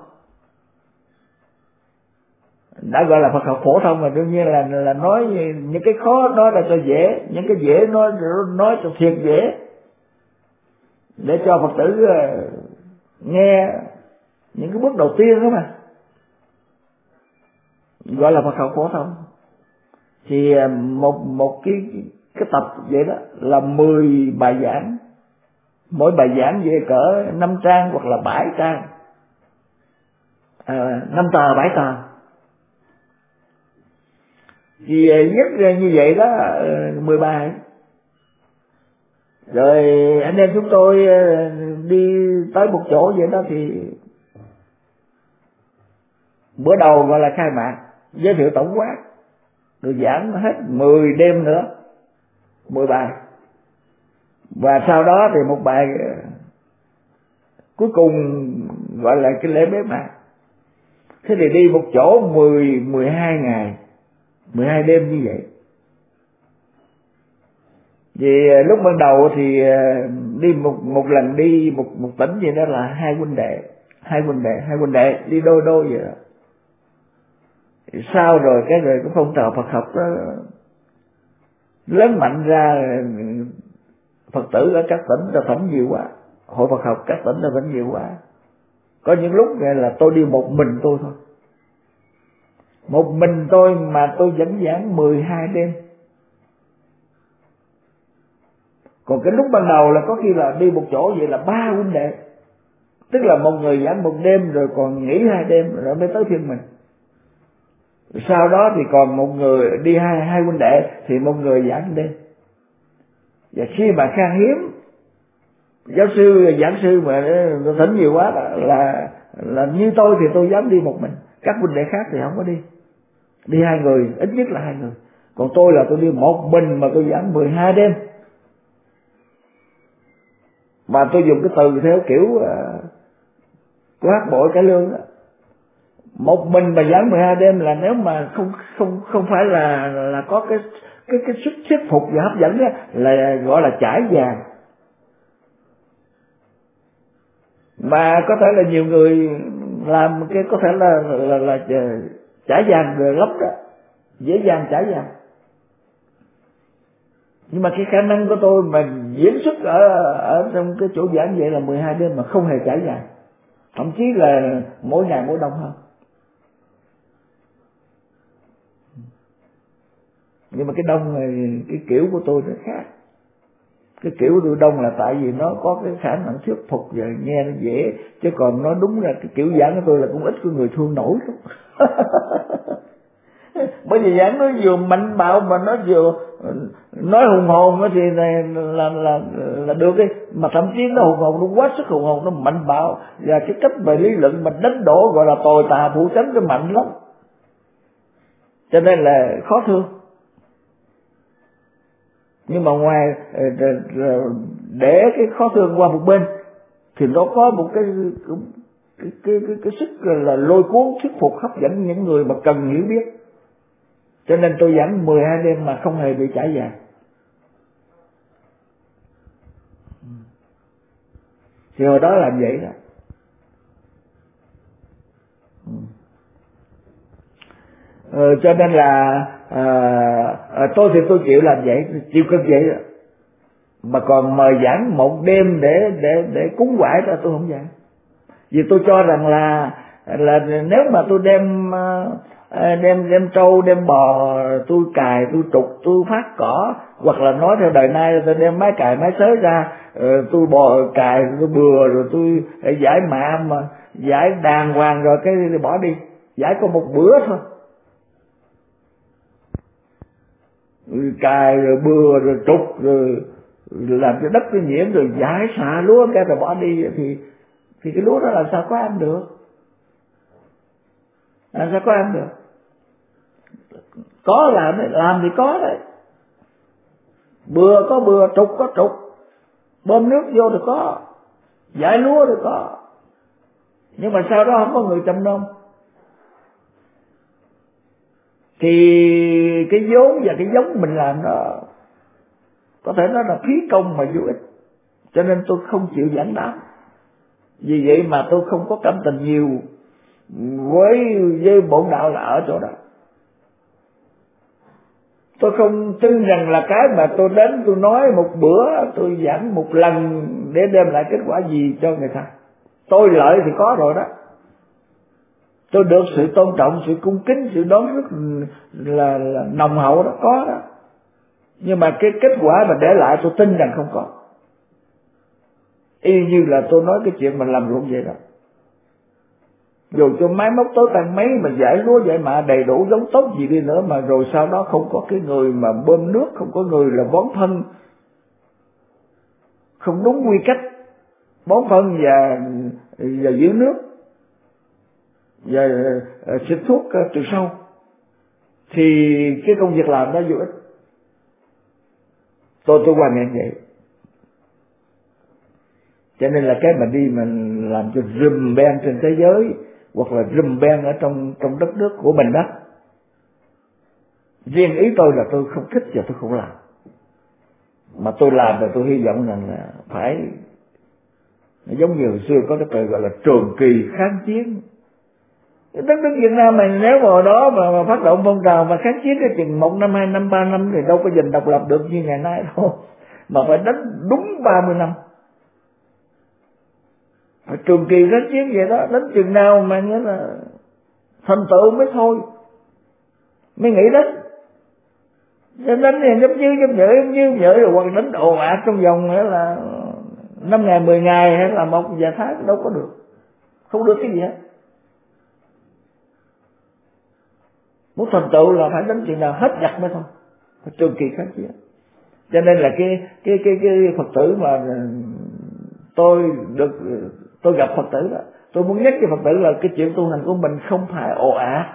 Speaker 1: Đã gọi là Phật học phổ thông mà đương nhiên là nói những cái khó nói ra cho dễ, những cái dễ nói cho thiệt dễ, để cho Phật tử nghe những cái bước đầu tiên đó mà, gọi là Phật học phổ thông. Thì một cái tập vậy đó là 10 bài giảng, mỗi bài giảng về cỡ 5 trang hoặc là 7 trang, 5 tờ 7 tờ. Thì viết ra như vậy đó 10 bài. Rồi anh em chúng tôi đi tới một chỗ vậy đó, thì bữa đầu gọi là khai mạc, giới thiệu tổng quát, rồi giảng hết 10 đêm nữa, 10 bài. Và sau đó thì một bài cuối cùng gọi là cái lễ bế mạc. Thế thì đi một chỗ 12 ngày 12 đêm như vậy. Vì lúc ban đầu thì đi một lần đi một tỉnh gì đó là hai huynh đệ đi đôi vậy đó. Sau rồi cái phong trào Phật học đó lớn mạnh ra, Phật tử ở các tỉnh là thỉnh nhiều quá, hội Phật học các tỉnh là thỉnh nhiều quá. Có những lúc là tôi đi một mình tôi thôi, một mình tôi mà tôi vẫn giảng 12 đêm. Còn cái lúc ban đầu là có khi là đi một chỗ vậy là 3 huynh đệ, tức là một người giảng một đêm rồi còn nghỉ 2 đêm rồi mới tới phiên mình. Sau đó thì còn một người đi hai huynh đệ thì một người giảng đêm. Và khi mà khan hiếm giáo sư giảng sư mà thỉnh nhiều quá là như tôi thì tôi dám đi một mình, các huynh đệ khác thì không có đi 2 người, ít nhất là 2 người. Còn tôi là tôi đi một mình mà tôi giảng 12 đêm. Mà tôi dùng cái từ theo kiểu của Hát Bội Cải Lương đó. Một mình mà giảng 12 đêm là nếu mà không phải là có cái sức thuyết phục và hấp dẫn đó, là gọi là trải vàng. Mà có thể là nhiều người làm cái có thể là trải vàng rồi lắm đó, dễ dàng trải vàng. Nhưng mà cái khả năng của tôi mà diễn xuất ở trong cái chỗ giảng vậy là 12 đêm mà không hề trải vàng, thậm chí là mỗi ngày mỗi đông hơn. Nhưng mà cái đông này, cái kiểu của tôi nó khác. Cái kiểu của tôi đông là tại vì nó có cái khả năng thuyết phục và nghe nó dễ, chứ còn nó đúng là cái kiểu giảng của tôi là cũng ít có người thương nổi lắm. Bởi vì giảng nó vừa mạnh bạo mà nó vừa nói hùng hồn thì là được đi, mà thậm chí nó hùng hồn, nó quá sức hùng hồn, nó mạnh bạo, và cái cách về lý luận mà đánh đổ gọi là tồi tà phủ chánh cái mạnh lắm, cho nên là khó thương. Nhưng mà ngoài để cái khó thương qua một bên thì nó có một cái sức là lôi cuốn, thuyết phục, hấp dẫn những người mà cần hiểu biết. Cho nên tôi giảng 12 đêm mà không hề bị trải vàng. Thì hồi đó làm vậy đó. Cho nên là tôi thì tôi chịu làm vậy, chịu cực vậy đó. Mà còn mời giảng một đêm để cúng quải ra tôi không giảng. Vì tôi cho rằng là nếu mà tôi đem trâu, đem bò, tôi cài, tôi trục, tôi phát cỏ, hoặc là nói theo đời nay tôi đem máy cài máy xới ra, tôi bò cài, tôi bừa, rồi tôi giải mạ mà giải đàng hoàng rồi cái bỏ đi, giải có một bữa thôi, cài rồi bừa rồi trục rồi làm cho đất cái nhiễm rồi giải xạ lúa cái rồi bỏ đi thì cái lúa đó làm sao có ăn được, làm sao có ăn được. Có làm thì có đấy, bừa có bừa, trục có trục, bơm nước vô thì có, giải lúa thì có, nhưng mà sau đó không có người chăm nom thì cái vốn và cái giống mình làm đó có thể nói là phí công mà vô ích. Cho nên tôi không chịu giảng đáp. Vì vậy mà tôi không có cảm tình nhiều với bổn đạo là ở chỗ đó. Tôi không tin rằng là cái mà tôi đến tôi nói một bữa, tôi giảng một lần để đem lại kết quả gì cho người ta. Tôi lợi thì có rồi đó, tôi được sự tôn trọng, sự cung kính, sự đón rất là nồng hậu đó, có đó. Nhưng mà cái kết quả mà để lại tôi tin rằng không có. Y như là tôi nói cái chuyện mà làm ruộng vậy đó. Dù cho máy móc tối tan mấy mà giải lúa giải mạ đầy đủ giống tốt gì đi nữa, mà rồi sau đó không có cái người mà bơm nước, không có người là bón phân, không đúng quy cách bón phân và giữ nước và xịt thuốc trừ sâu, thì cái công việc làm đó vô ích. Tôi hoàn ngại vậy. Cho nên là cái mà đi mình làm cho rùm beng trên thế giới hoặc là rùm beng ở trong đất nước của mình đó, riêng ý tôi là tôi không thích và tôi không làm. Mà tôi làm thì tôi hy vọng rằng là phải giống như hồi xưa có cái từ gọi là trường kỳ kháng chiến. Đất nước Việt Nam này nếu mà hồi đó mà phát động phong trào mà kháng chiến cái chừng 1 năm, 2 năm, 3 năm thì đâu có giành độc lập được như ngày nay đâu, mà phải đánh đúng 30 năm. Phải trường kỳ kháng chiến vậy đó, đánh chừng nào mà nghĩa là thành tựu mới thôi, mới nghĩ đến. Đánh thì nhấp nhớ rồi hoặc đánh ồ ạt trong vòng là 5 ngày 10 ngày hay là 1 vài tháng đâu có được, không được cái gì hết. Muốn thành tựu là phải đánh chừng nào hết giặc mới thôi, phải trường kỳ kháng chiến. Cho nên là cái Phật tử mà tôi gặp Phật tử đó, tôi muốn nhắc cho Phật tử là cái chuyện tu hành của mình không phải ồ ạt,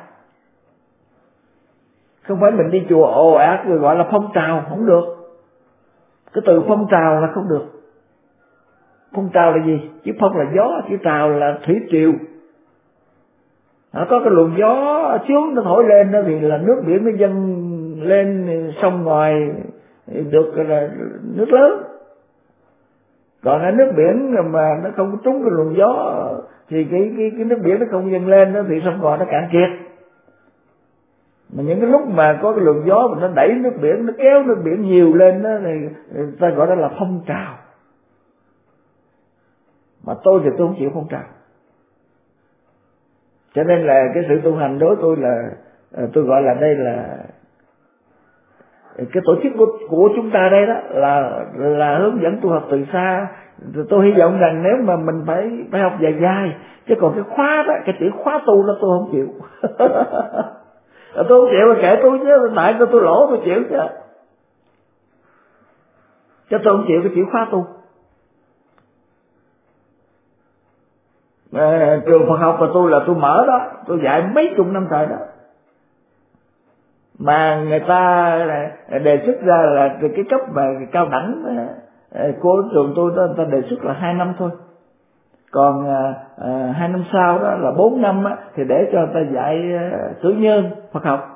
Speaker 1: không phải mình đi chùa ồ ạt rồi gọi là phong trào, không được. Cái từ phong trào là không được. Phong trào là gì? Chữ phong là gió, chữ trào là thủy triều. Có cái luồng gió xuống nó thổi lên đó thì là nước biển nó dâng lên sông ngoài được là nước lớn. Còn cái nước biển mà nó không trúng cái luồng gió thì cái nước biển nó không dâng lên đó thì sông ngòi nó cạn kiệt. Mà những cái lúc mà có cái luồng gió mà nó đẩy nước biển, nó kéo nước biển nhiều lên đó thì ta gọi đó là phong trào. Mà tôi thì tôi không chịu phong trào. Cho nên là cái sự tu hành đối tôi là tôi gọi là đây là cái tổ chức của chúng ta đây đó là hướng dẫn tu học từ xa. Tôi hy vọng rằng nếu mà mình phải học dài dài, chứ còn cái khóa đó, cái chữ khóa tu đó tôi không chịu. Tôi không chịu kệ tôi chứ, tại tôi lỗ tôi chịu chứ. Chứ tôi không chịu cái chữ khóa tu. Trường Phật học của tôi là tôi mở đó, tôi dạy mấy chục năm trời đó. Mà người ta đề xuất ra là cái cấp mà cao đẳng của trường tôi đó, người ta đề xuất là 2 năm thôi. Còn 2 năm sau đó là 4 năm á, thì để cho người ta dạy cử nhân Phật học.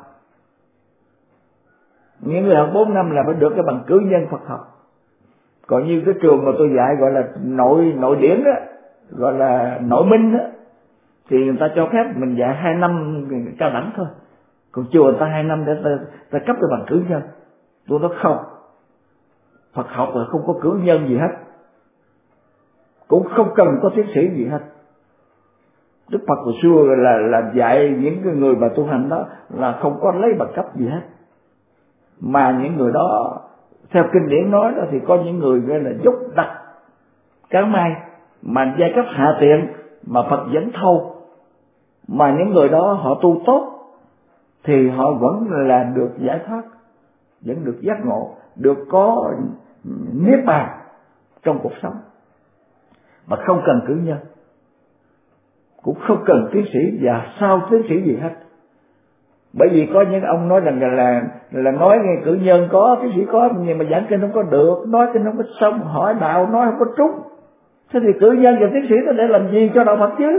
Speaker 1: Những người học 4 năm là phải được cái bằng cử nhân Phật học. Còn như cái trường mà tôi dạy gọi là nội điển á, gọi là nội minh á, thì người ta cho phép mình dạy 2 năm cao đẳng thôi. Còn chùa người ta 2 năm để ta cấp cái bằng cử nhân. Tôi nói không, Phật học là không có cử nhân gì hết, cũng không cần có tiến sĩ gì hết. Đức Phật hồi xưa là dạy những cái người mà tu hành đó là không có lấy bằng cấp gì hết. Mà những người đó theo kinh điển nói đó thì có những người gọi là dốc đặt cán mai mà giai cấp hạ tiện mà Phật dẫn thâu, mà những người đó họ tu tốt thì họ vẫn là được giải thoát, vẫn được giác ngộ, được có niết bàn trong cuộc sống, mà không cần cử nhân, cũng không cần tiến sĩ và sau tiến sĩ gì hết. Bởi vì có những ông nói rằng là nói nghe cử nhân có, tiến sĩ có, nhưng mà giảng kinh không có được, nói kinh không có xong, hỏi đạo nói không có trúng. Thế thì cử nhân và tiến sĩ nó để làm gì cho đạo Phật chứ?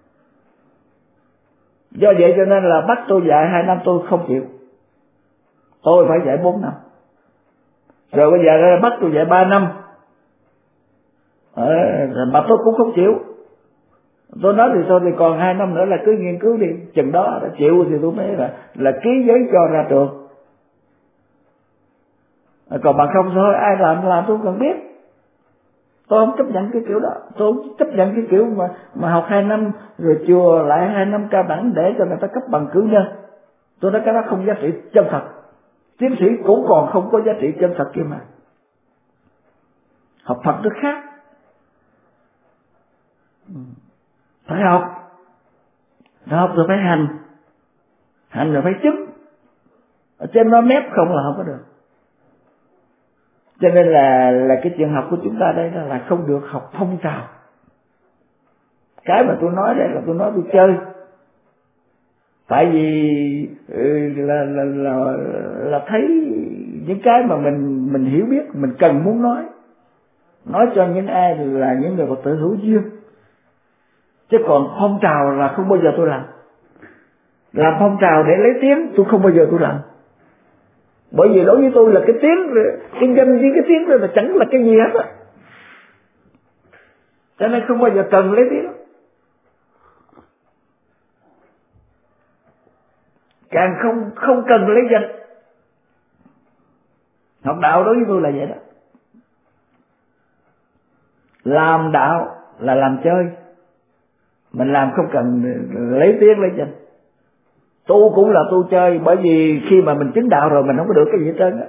Speaker 1: Do vậy cho nên là bắt tôi dạy 2 năm tôi không chịu, tôi phải dạy 4 năm. Rồi bây giờ bắt tôi dạy 3 năm, mà tôi cũng không chịu. Tôi nói thì thôi thì còn 2 năm nữa là cứ nghiên cứu đi, chừng đó đã chịu thì tôi mới là ký giấy cho ra trường. Còn bằng không thôi ai làm tôi không cần biết. Tôi không chấp nhận cái kiểu đó, tôi không chấp nhận cái kiểu mà học 2 năm rồi chùa lại 2 năm cao đẳng để cho người ta cấp bằng cử nhân. Tôi nói cái đó không giá trị chân thật. Tiến sĩ cũng còn không có giá trị chân thật kia mà. Học Phật nó khác. Phải học rồi phải hành rồi phải chứng. Ở trên nó mép không là không có được. Cho nên là cái chuyện học của chúng ta đây là không được học phong trào. Cái mà tôi nói đây là tôi nói tôi chơi. Tại vì là thấy những cái mà mình hiểu biết, mình cần muốn nói, nói cho những ai là những người Phật tử hữu duyên. Chứ còn phong trào là không bao giờ tôi làm phong trào để lấy tiếng tôi không bao giờ tôi làm. Bởi vì đối với tôi là cái tiếng, cái danh với cái tiếng rồi là chẳng là cái gì hết á, cho nên không bao giờ cần lấy tiếng. Càng không cần lấy danh. Học đạo đối với tôi là vậy đó. Làm đạo là làm chơi, mình làm không cần lấy tiếng lấy danh. Tu cũng là tu chơi, bởi vì khi mà mình chứng đạo rồi mình không có được cái gì hết trơn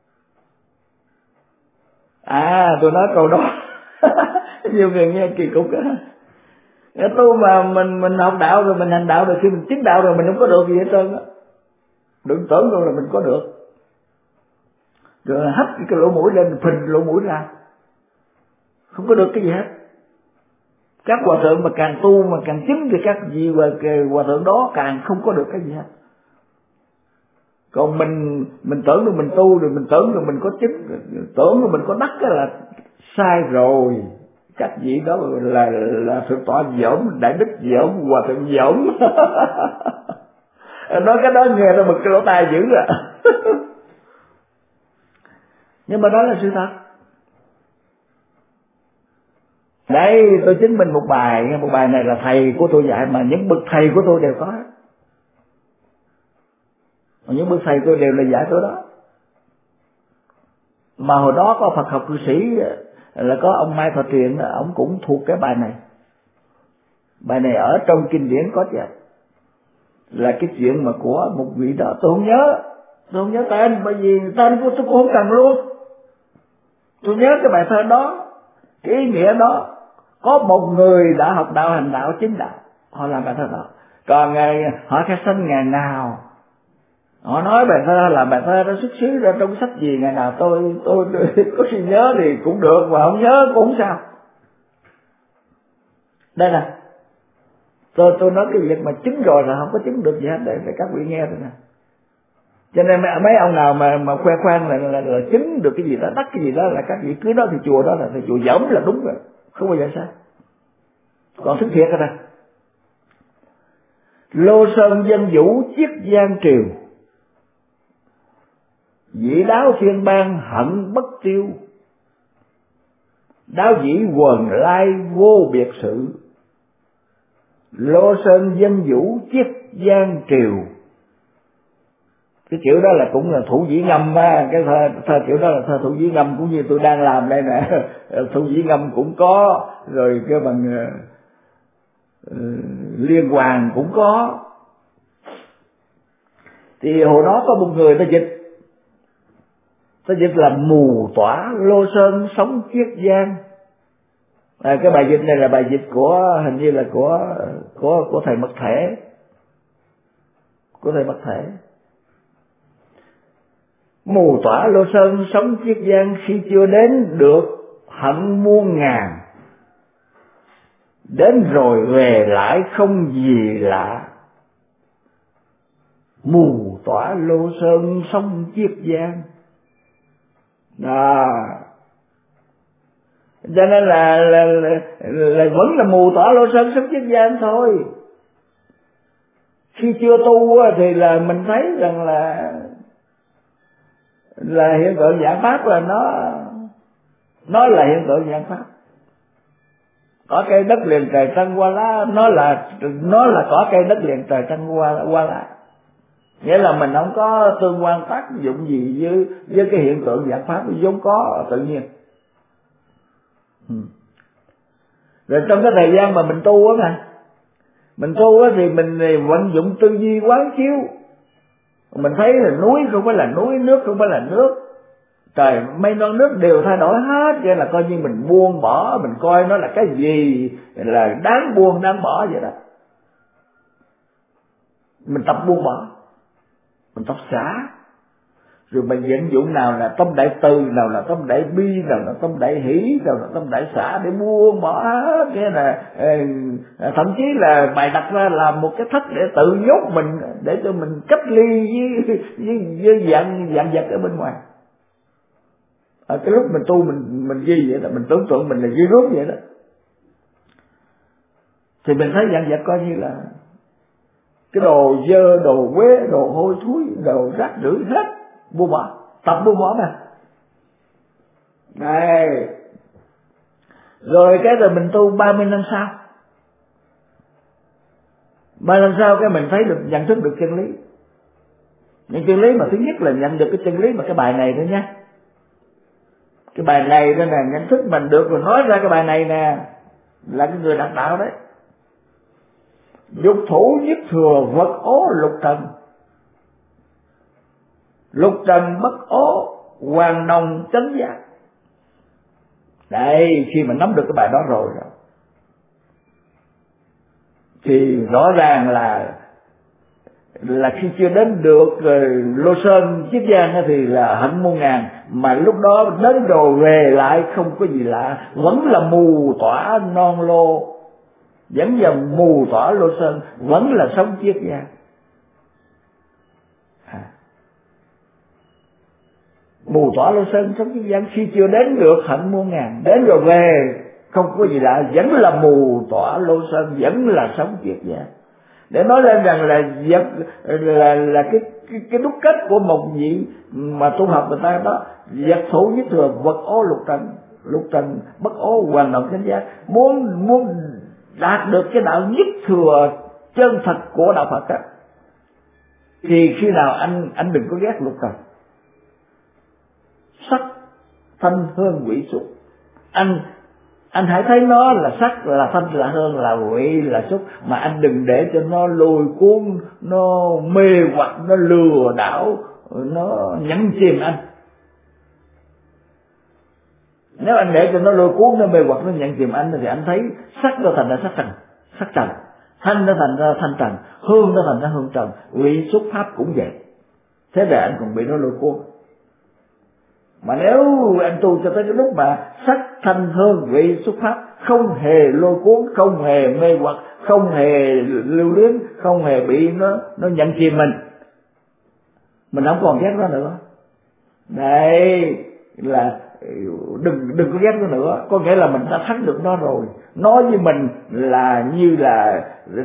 Speaker 1: á. Tôi nói câu đó nhiều người nghe kỳ cục á. Tu mà mình học đạo rồi mình hành đạo rồi, khi mình chứng đạo rồi mình không có được gì hết trơn á. Đừng tưởng đâu là mình có được. Rồi hất cái lỗ mũi lên, phình lỗ mũi ra, không có được cái gì hết. Các hòa thượng mà càng tu mà càng chứng thì các vị hòa thượng đó càng không có được cái gì hết. Còn mình tưởng được mình tu rồi, mình tưởng được mình có chứng, tưởng được mình có đắc là sai rồi. Các vị đó là sự tọa dỗm, đại đức dỗm, hòa thượng dỗm. Nói cái đó nghe ra bực cái lỗ tai dữ à. Nhưng mà đó là sự thật. Đây tôi chứng minh một bài này là thầy của tôi dạy, mà những bậc thầy của tôi đều có. Những bậc thầy tôi đều là dạy tôi đó. Mà hồi đó có Phật học cư sĩ là có ông Mai Thọ Truyền, ông cũng thuộc cái bài này. Bài này ở trong kinh điển có chứ. Là cái chuyện mà của một vị đó tôi không nhớ tên, bởi vì tên của tôi cũng không cần luôn. Tôi nhớ cái bài thơ đó, cái ý nghĩa đó. Có một người đã học đạo hành đạo chứng đạo, họ làm bài thơ đó. Còn họ khai sinh ngày nào, họ nói bài thơ là bài thơ đó xuất xứ ra trong sách gì, ngày nào tôi có gì nhớ thì cũng được, và không nhớ cũng không sao. Đây nè, tôi nói cái việc mà chứng rồi là không có chứng được gì hết, để các vị nghe thôi nè. Cho nên mấy ông nào mà khoe khoang là chứng được cái gì đó, đắc cái gì đó, là các vị cứ nói thì chùa đó là thì chùa giỡn là đúng rồi, không bao giờ sai. Còn thức thiệt rồi nè. Lô sơn dân vũ chiết giang triều, dĩ đáo phiên ban hận bất tiêu, đáo dĩ quần lai vô biệt sự. Lô sơn dân vũ chiết giang triều, cái kiểu đó là cũng là thủ dĩ ngâm á. Cái thơ kiểu đó là thơ thủ dĩ ngâm, cũng như tôi đang làm đây nè. Thủ dĩ ngâm cũng có, rồi cái bằng liên hoàn cũng có. Thì hồi đó có một người ta dịch là mù tỏa lô sơn sống chiết giang. Cái bài dịch này là bài dịch của, hình như là của thầy Mật Thể, Mù tỏa lô sơn sống chiết giang, khi chưa đến được hận muôn ngàn, đến rồi về lại không gì lạ. Mù tỏa lô sơn sống chiết giang đó. Cho nên là vẫn là mù tỏa lô sơn sống chiết giang thôi. Khi chưa tu thì là mình thấy rằng là hiện tượng giảng pháp, là nó là hiện tượng giảng pháp. Có cây đất liền trời trăng qua lá, nó là có cây đất liền trời trăng qua lá. Nghĩa là mình không có tương quan tác dụng gì với cái hiện tượng giảng pháp vốn có tự nhiên. Rồi trong cái thời gian mà mình tu á, thì mình vận dụng tư duy quán chiếu. Mình thấy là núi không phải là núi, nước không phải là nước, trời mây non nước đều thay đổi hết. Vậy là coi như mình buông bỏ, mình coi nó là cái gì là đáng buông đáng bỏ vậy đó. Mình tập buông bỏ, mình tập xả. Rồi mình vận dụng nào là tâm đại từ, nào là tâm đại bi, nào là tâm đại hỷ, nào là tâm đại xả để buông bỏ hết. Thế là thậm chí là bài đặt ra làm một cái thất để tự nhốt mình, để cho mình cách ly với dạng vật ở bên ngoài. Cái lúc mình tu mình ghi vậy đó, mình tưởng tượng mình là ghi rút vậy đó, thì mình thấy dạng vật coi như là cái đồ dơ, đồ quế, đồ hôi thối, đồ rác rưởi hết, buông bỏ, tập buông bỏ mà. Này, rồi cái rồi mình tu 30 năm sau, 3 năm sau cái mình thấy được, nhận thức được chân lý. Những chân lý mà thứ nhất là nhận được cái chân lý mà cái bài này thôi nhé. Cái bài này đó nè, nhận thức mình được rồi nói ra cái bài này nè, là cái người đạt đạo đấy. Dục thủ nhất thừa vật ố lục trần, lục trần bất ố hoàn đồng chánh giác. Đây, khi mà nắm được cái bài đó rồi thì rõ ràng là khi chưa đến được Lô Sơn Chiết Giang thì là hạnh muôn ngàn, mà lúc đó đến rồi về lại không có gì lạ, vẫn là mù tỏa non lô, vẫn là mù tỏa Lô Sơn, vẫn là sống Chiết Giang. Mù tỏa Lô Sơn sống Chiết Giang, khi chưa đến được hạnh muôn ngàn, đến rồi về không có gì lạ, vẫn là mù tỏa Lô Sơn, vẫn là sống Chiết Giang. Để nói lên rằng là vật là cái đúc kết của một vị mà tu học người ta đó, vật thủ nhất thừa vật ố lục trần bất ố hoàn đồng chánh giác. Muốn đạt được cái đạo nhất thừa chân thật của đạo Phật á, thì khi nào anh đừng có ghét lục trần, sắc thanh hương vị xúc. Anh hãy thấy nó là sắc, là thanh, là hương, là vị, là xúc, mà anh đừng để cho nó lôi cuốn, nó mê hoặc, nó lừa đảo, nó nhấn chìm anh. Nếu anh để cho nó lôi cuốn, nó mê hoặc, nó nhận chìm anh thì anh thấy sắc nó thành ra sắc trần, thanh nó thành ra thanh trần, hương nó thành ra hương trần, vị xúc pháp cũng vậy. Thế là anh còn bị nó lôi cuốn. Mà nếu anh tu cho tới cái lúc mà sắc thanh hương vị xúc pháp không hề lôi cuốn, không hề mê hoặc, không hề lưu luyến, không hề bị nó nhận chìm mình không còn ghét nó nữa. Đây là đừng có ghét nó nữa, có nghĩa là mình đã thắng được nó rồi. Nói với mình là như là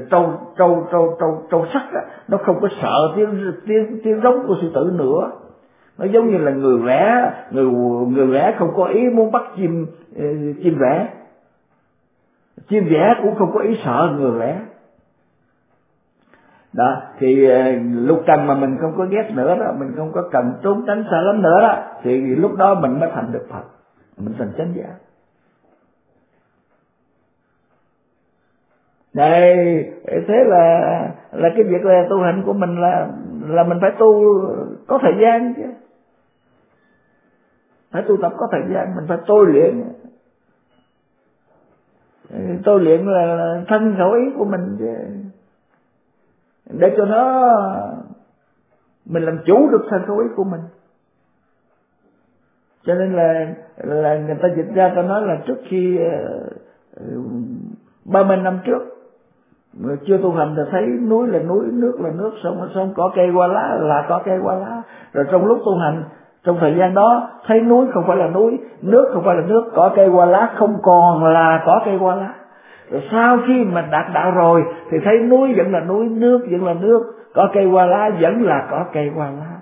Speaker 1: trâu sắt á, nó không có sợ tiếng giống của sư tử nữa. Nó giống như là người vẽ không có ý muốn bắt chim vẽ, chim vẽ cũng không có ý sợ người vẽ đó. Thì lục trần mà mình không có ghét nữa đó, mình không có cần trốn tránh xa lắm nữa đó, thì lúc đó mình mới thành được Phật, mình thành chánh giác. Đây, thế là cái việc là tu hành của mình là mình phải tu có thời gian chứ, phải tu tập có thời gian, mình phải tôi luyện là thân khẩu ý của mình chứ, để cho nó mình làm chủ được thân khẩu ý của mình. Cho nên là người ta dịch ra ta nói là trước khi 30 năm trước chưa tu hành thì thấy núi là núi, nước là nước, sông có cây qua lá là có cây qua lá. Rồi trong lúc tu hành, trong thời gian đó thấy núi không phải là núi, nước không phải là nước, có cây qua lá không còn là có cây qua lá. Rồi sau khi mà đạt đạo rồi thì thấy núi vẫn là núi, nước vẫn là nước, có cây qua lá vẫn là có cây qua lá.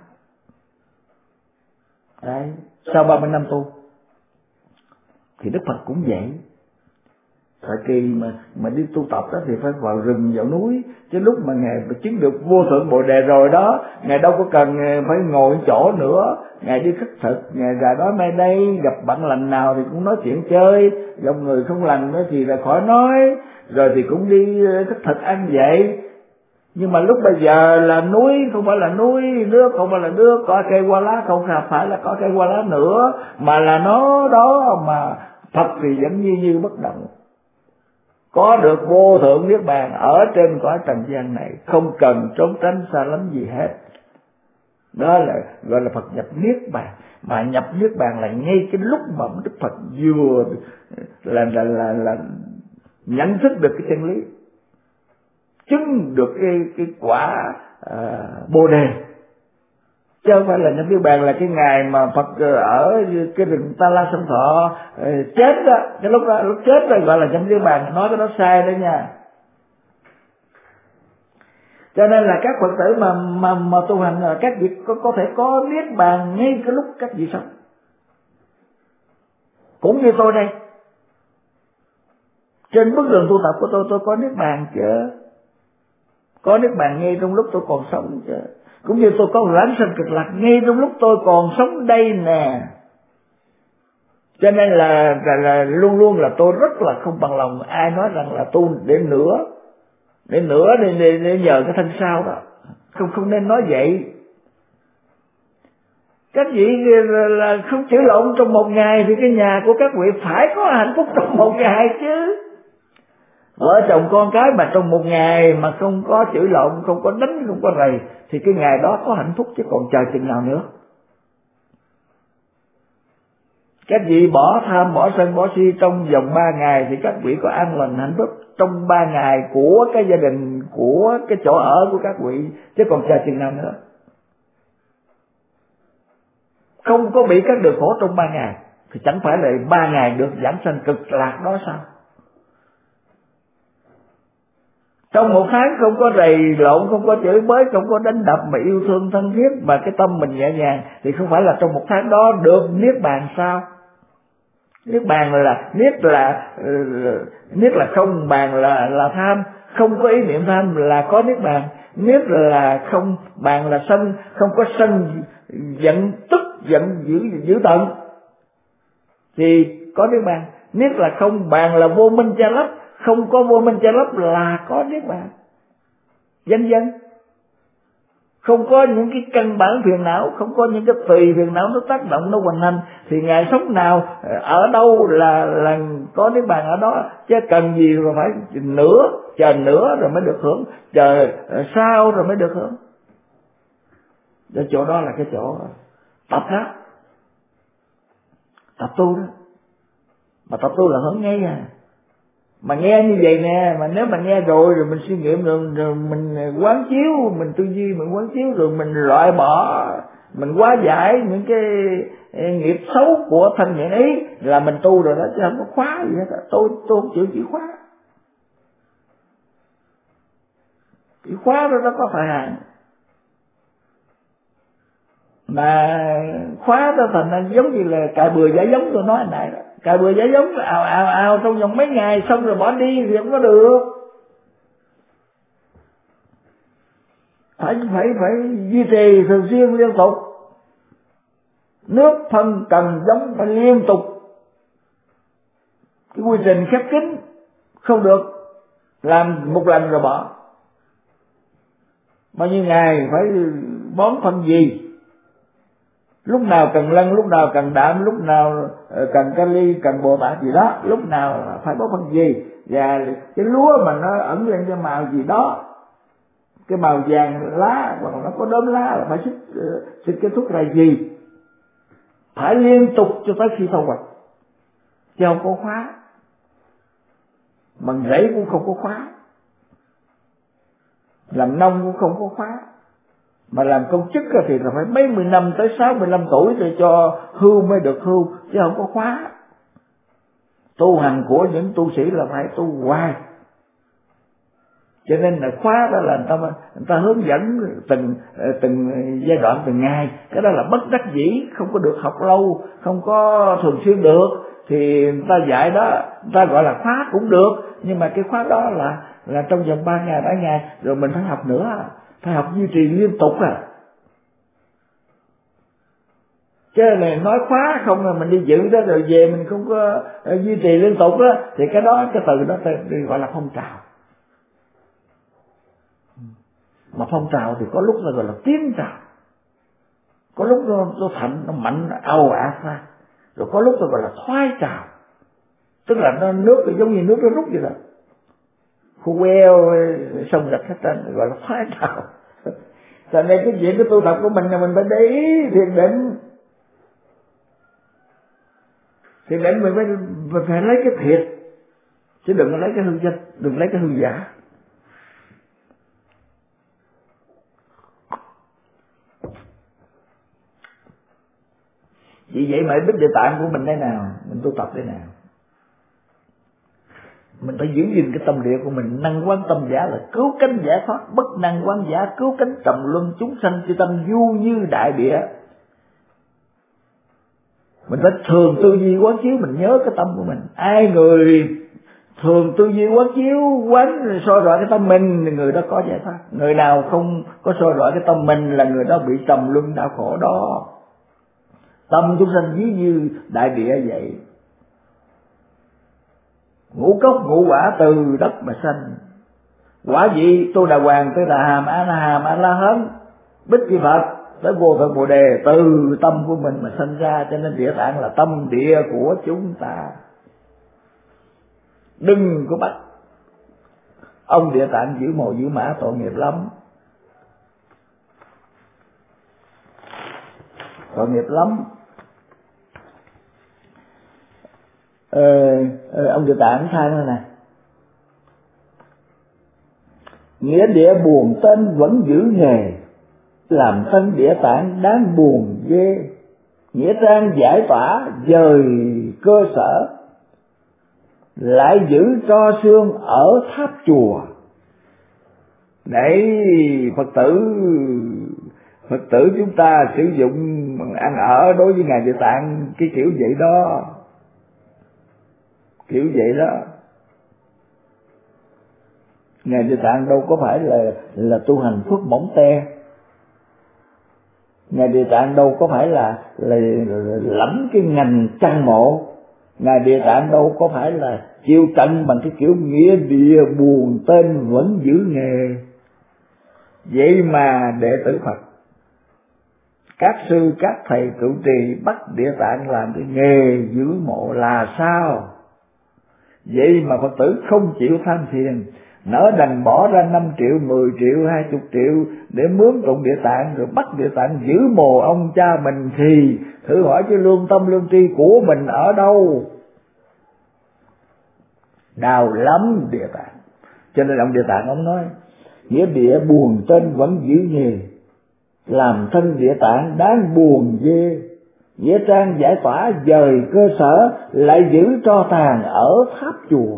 Speaker 1: Đấy, sau 30 năm tu thì Đức Phật cũng vậy. Thời kỳ mà đi tu tập đó thì phải vào rừng vào núi, chứ lúc mà Ngài chứng được vô thượng Bồ Đề rồi đó, Ngài đâu có cần phải ngồi chỗ nữa. Ngài đi khất thực, Ngài ra đó mai đây, gặp bạn lành nào thì cũng nói chuyện chơi, gặp người không lành nữa thì là khỏi nói, rồi thì cũng đi khất thực ăn vậy. Nhưng mà lúc bây giờ là núi không phải là núi, nước không phải là nước, có cây qua lá không phải là có cây qua lá nữa, mà là nó đó mà Phật thì vẫn như bất động, có được vô thượng niết bàn ở trên cõi trần gian này, không cần trốn tránh xa lắm gì hết. Đó là gọi là Phật nhập niết bàn. Mà nhập niết bàn là ngay cái lúc mà Đức Phật vừa là nhận thức được cái chân lý, chứng được cái quả Bồ Đề, chứ không phải là nhập niết bàn là cái ngày mà Phật ở cái rừng Ta La Sông Thọ chết đó, cái lúc đó lúc chết rồi gọi là nhập niết bàn. Nói cái đó sai đấy nha. Cho nên là các Phật tử mà tu hành là các vị có thể có niết bàn ngay cái lúc các vị sống. Cũng như tôi đây, trên bước đường tu tập của tôi có niết bàn chứ, có niết bàn ngay trong lúc tôi còn sống chứ. Cũng như tôi có vãng sanh cực lạc ngay trong lúc tôi còn sống đây nè. Cho nên là luôn luôn là tôi rất là không bằng lòng ai nói rằng là tu để nữa để nhờ cái thân sau đó. Không nên nói vậy. Các vị là không chửi lộn trong một ngày thì cái nhà của các vị phải có hạnh phúc trong một ngày chứ. Vợ chồng con cái mà trong một ngày mà không có chửi lộn, không có đánh, không có rầy thì cái ngày đó có hạnh phúc, chứ còn chờ chừng nào nữa. Các vị bỏ tham, bỏ sân, bỏ si trong vòng 3 ngày thì các vị có an lành hạnh phúc trong 3 ngày của cái gia đình, của cái chỗ ở của các vị, chứ còn chờ chừng nào nữa. Không có bị các đường khổ trong 3 ngày thì chẳng phải là 3 ngày được giảng sanh cực lạc đó sao? Trong 1 tháng không có rầy lộn, không có chửi bới, không có đánh đập mà yêu thương thân thiết mà cái tâm mình nhẹ nhàng thì không phải là trong 1 tháng đó được niết bàn sao? Niết bàn là niết là không, bàn là tham, không có ý niệm tham là có niết bàn. Niết là không, bàn là sân, không có sân giận, tức giận dữ tận thì có niết bàn. Niết là không, bàn là vô minh che lấp, không có vô minh che lấp là có niết bàn. Vân vân. Không có những cái căn bản phiền não, không có những cái tùy phiền não nó tác động, nó hoành hành thì ngày sống nào ở đâu là có niết bàn ở đó, chứ cần gì mà phải chờ nữa rồi mới được hưởng, chờ sau rồi mới được hưởng. Cái chỗ đó là cái chỗ tập đó, tập tu đó. Mà tập tu là hưởng ngay à. Mà nghe như vậy nè, mà nếu mà nghe rồi mình suy nghiệm rồi mình quán chiếu, mình tư duy, mình quán chiếu rồi mình loại bỏ, mình hóa giải những cái nghiệp xấu của thân nghiện ý là mình tu rồi đó, chứ không có khóa gì hết. Tôi không chịu chỉ khóa. Chỉ khóa đó nó có thời hạn. Mà khóa đó thành ra giống như là cài bừa giả giống tôi nói hồi nãy đó. Cài bừa giả giống ào trong vòng mấy ngày xong rồi bỏ đi thì không có được. Phải duy trì thường xuyên liên tục. Nước phân cần giống phải liên tục. Cái quy trình khép kín, không được làm một lần rồi bỏ. Bao nhiêu ngày phải bón phân gì, lúc nào cần lân, lúc nào cần đạm, lúc nào cần kali, cần bồ tát gì đó, lúc nào phải bón phân gì, và cái lúa mà nó ẩn lên cái màu gì đó, cái màu vàng lá hoặc nó có đốm lá là phải xịt cái thuốc này gì, phải liên tục cho tới khi thu hoạch, chứ không có khóa. Bằng rẫy cũng không có khóa, làm nông cũng không có khóa, mà làm công chức thì là phải mấy mươi năm tới 65 tuổi rồi cho hưu mới được hưu, chứ không có khóa. Tu hành của những tu sĩ là phải tu hoài. Cho nên là khóa đó là người ta hướng dẫn từng giai đoạn, từng ngày. Cái đó là bất đắc dĩ, không có được học lâu, không có thường xuyên được thì người ta dạy đó, người ta gọi là khóa cũng được, nhưng mà cái khóa đó là trong vòng 3 ngày 7 ngày rồi mình phải học nữa, phải học duy trì liên tục à. Chứ này nói khóa không là mình đi dự đó rồi về mình không có duy trì liên tục đó thì cái đó, cái từ đó gọi là phong trào. Mà phong trào thì có lúc nó gọi là tiến trào, có lúc nó thạnh, nó mạnh, nó ào ạt ra, rồi có lúc nó gọi là thoái trào, tức là nó nước thì giống như nước nó rút vậy đó, khu queo sông rạch hết trơn, gọi là thoái trào. Cho nên cái chuyện cái tu tập của mình là mình phải để ý thiền định. Thiền định mình phải lấy cái thiệt, chứ đừng có lấy cái hư danh, đừng lấy cái hư giả. Vì vậy mà biết địa tạng của mình thế nào, mình tu tập thế nào. Mình phải giữ gìn cái tâm địa của mình. Năng quán tâm giả là cứu cánh giải thoát, bất năng quán giả cứu cánh trầm luân chúng sanh, cho tâm du như đại địa. Mình phải thường tư duy quán chiếu, mình nhớ cái tâm của mình. Ai người thường tư duy quán chiếu, quán soi rọi cái tâm mình, người đó có giải thoát. Người nào không có soi rọi cái tâm mình là người đó bị trầm luân đau khổ đó. Tâm chúng sanh ví như đại địa vậy. Ngũ cốc ngũ quả từ đất mà sanh. Quả gì? Tôi Đà Hoàng, tôi Đà Hàm, A La Hán, Bích Chi Phật, tới vô thượng Bồ Đề, từ tâm của mình mà sanh ra. Cho nên địa tạng là tâm địa của chúng ta. Đừng có bắt ông địa tạng giữ mồ giữ mã, tội nghiệp lắm. Tội nghiệp lắm. Ông địa tạng than nữa nè: nghĩa địa buồn tên vẫn giữ nghề, làm thân địa tạng đáng buồn ghê. Nghĩa trang giải tỏa dời cơ sở, lại giữ tro xương ở tháp chùa. Đấy, Phật tử chúng ta sử dụng ăn ở đối với ngài địa tạng cái kiểu vậy đó. Kiểu vậy đó. Ngài địa tạng đâu có phải là tu hành phước mỏng te. Ngài địa tạng đâu có phải là lẫm cái ngành trang mộ. Ngài địa tạng đâu có phải là chịu trận bằng cái kiểu nghĩa địa buồn tên vẫn giữ nghề. Vậy mà đệ tử Phật, các sư các thầy trụ trì bắt địa tạng làm cái nghề giữ mộ là sao? Vậy mà Phật tử không chịu tham thiền, nỡ đành bỏ ra 5 triệu, 10 triệu, 20 triệu để mướn tụng địa tạng, rồi bắt địa tạng giữ mồ ông cha mình, thì thử hỏi cái lương tâm lương tri của mình ở đâu? Đau lắm địa tạng. Cho nên ông địa tạng ông nói: nghĩa địa buồn tên vẫn giữ nghề, làm thân địa tạng đáng buồn ghê. Nghĩa trang giải tỏa dời cơ sở, lại giữ tro tàn ở tháp chùa.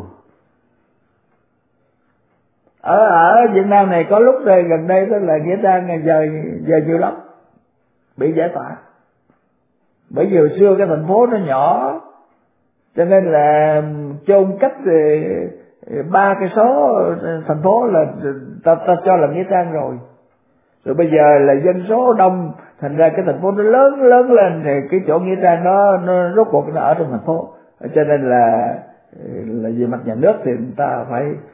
Speaker 1: Ở Việt Nam này có lúc đây gần đây đó là nghĩa trang giờ nhiều lắm, bị giải tỏa. Bởi vì hồi xưa cái thành phố nó nhỏ, cho nên là chôn cách 3 cây số thành phố là ta cho làm nghĩa trang rồi. Rồi bây giờ là dân số đông, thành ra cái thành phố nó lớn lên, thì cái chỗ nghĩa trang đó nó rốt cuộc nó ở trong thành phố. Cho nên là về mặt nhà nước thì người ta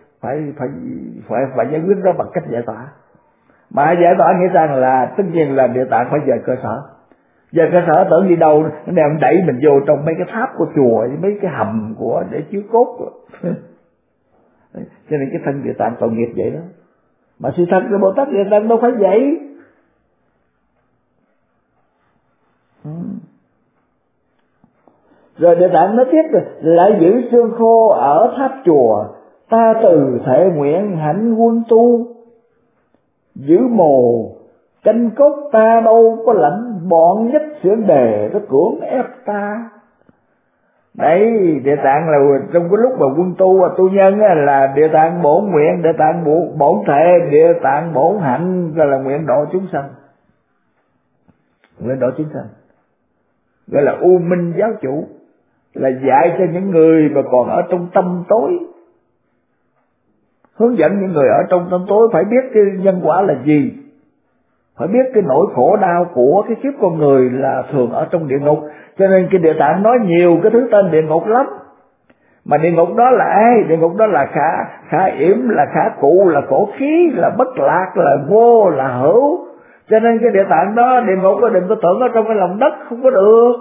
Speaker 1: phải giải quyết đó bằng cách giải tỏa. Mà giải tỏa nghĩa trang là tất nhiên là địa tạng phải về cơ sở. Về cơ sở tưởng đi đâu, nó đem đẩy mình vô trong mấy cái tháp của chùa, mấy cái hầm của để chứa cốt. Cho nên cái thân địa tạng tội nghiệp vậy đó. Mà sự thật là Bồ Tát địa tạng đâu phải vậy. Rồi địa tạng nói tiếp rồi: lại giữ xương khô ở tháp chùa, ta từ thể nguyện hạnh quân tu. Giữ mồ canh cốt ta đâu có lãnh, bọn nhất xưởng đề nó cưỡng ép ta. Đấy, địa tạng là trong cái lúc mà quân tu nhân là địa tạng bổn nguyện, địa tạng bổn thể, địa tạng bổn hạnh, gọi là nguyện độ chúng sanh. Nguyện độ chúng sanh gọi là u minh giáo chủ, là dạy cho những người mà còn ở trong tâm tối, hướng dẫn những người ở trong tâm tối phải biết cái nhân quả là gì, phải biết cái nỗi khổ đau của cái kiếp con người là thường ở trong địa ngục. Cho nên cái địa tạng nói nhiều cái thứ tên địa ngục lắm. Mà địa ngục đó là ai? Địa ngục đó là khả yểm, là khả cụ, là khổ khí, là bất lạc, là vô, là hữu. Cho nên cái địa tạng đó, địa ngục đó đừng có tưởng ở trong cái lòng đất, không có được.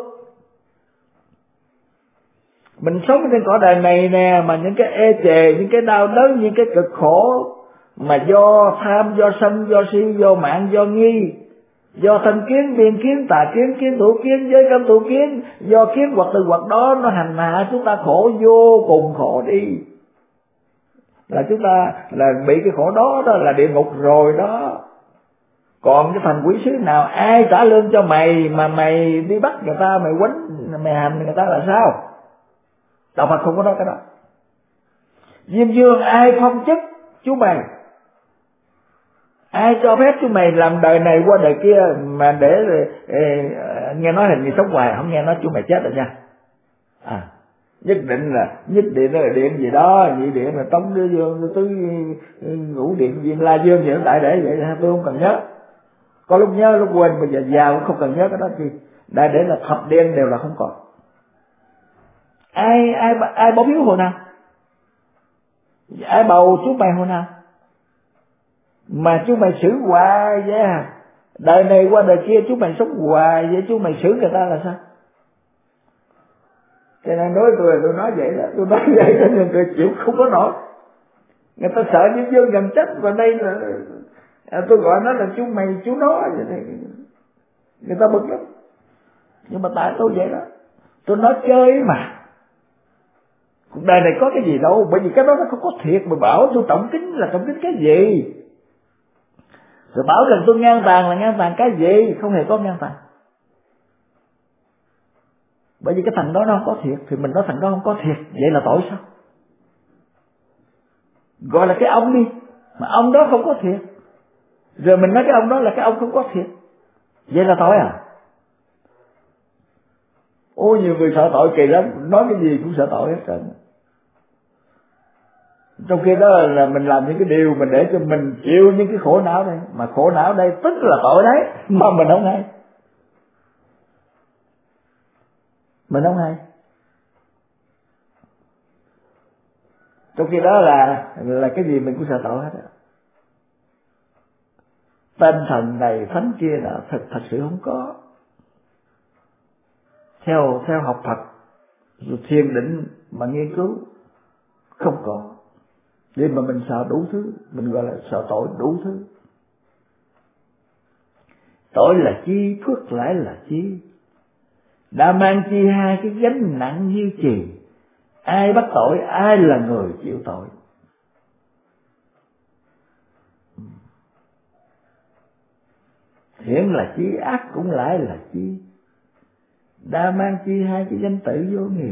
Speaker 1: Mình sống trên cõi đời này nè, mà những cái ê chề, những cái đau đớn, những cái cực khổ mà do tham, do sân, do si, do mạng, do nghi, do thân kiến, biên kiến, tà kiến, kiến thủ kiến, giới cấm thủ kiến, do kiến hoặc từ hoặc đó nó hành hạ chúng ta khổ, vô cùng khổ đi. Là chúng ta là bị cái khổ đó, đó là địa ngục rồi đó. Còn cái thằng quỷ sứ nào ai trả lương cho mày mà mày đi bắt người ta, mày quánh, mày hành người ta là sao? Đạo Phật không có nói cái đó. Diêm Dương ai phong chức chú mày, ai cho phép chú mày làm đời này qua đời kia mà để nghe nói hình như sống hoài, không nghe nói chú mày chết rồi nha. Nhất định là điện gì đó, nhị điện là Tống Đế Dương, tứ ngũ điện Diêm La Dương vậy, đại để vậy tôi không cần nhớ. Có lúc nhớ lúc quên, bây giờ già cũng không cần nhớ cái đó chi. Đại để là thập điện đều là không còn. Ai báo hiếu hồi nào? Ai bầu chú mày hồi nào? Mà chú mày xử hoài vậy à? Đời này qua đời kia chú mày sống hoài vậy, chú mày xử người ta là sao? Cho nên nói tôi nói vậy đó, tôi nói vậy cho nên tôi chịu không có nổi. Người ta sợ Diêm Dương gần chết, và đây là tôi gọi nó là chú mày chú nó vậy này. Người ta bực lắm. Nhưng mà tại tôi vậy đó, tôi nói chơi mà. Cuộc đời này có cái gì đâu, bởi vì cái đó nó không có thiệt. Mà bảo tôi trọng kính là trọng kính cái gì? Rồi bảo rằng tôi ngang tàn là ngang tàn cái gì? Không hề có ngang tàn. Bởi vì cái thằng đó nó không có thiệt, thì mình nói thằng đó không có thiệt, vậy là tội sao? Gọi là cái ông đi, mà ông đó không có thiệt, rồi mình nói cái ông đó là cái ông không có thiệt, vậy là tội à? Ôi nhiều người sợ tội kỳ lắm, nói cái gì cũng sợ tội hết trơn. Trong khi đó là mình làm những cái điều mình để cho mình chịu những cái khổ não đây, mà khổ não đây tức là tội đấy, mà mình không hay. Mình không hay. Trong khi đó là cái gì mình cũng sợ tội hết á. Tên thần này thánh kia là thật sự không có. Theo học Phật thiền định mà nghiên cứu không có. Nhưng mà mình sợ đủ thứ, mình gọi là sợ tội đủ thứ. Tội là chi, phước lãi là chi. Đã mang chi hai cái gánh nặng như chì. Ai bắt tội, ai là người chịu tội. Thiện là chi, ác cũng lại là chi. Đã mang chi hai cái danh tự vô nghì.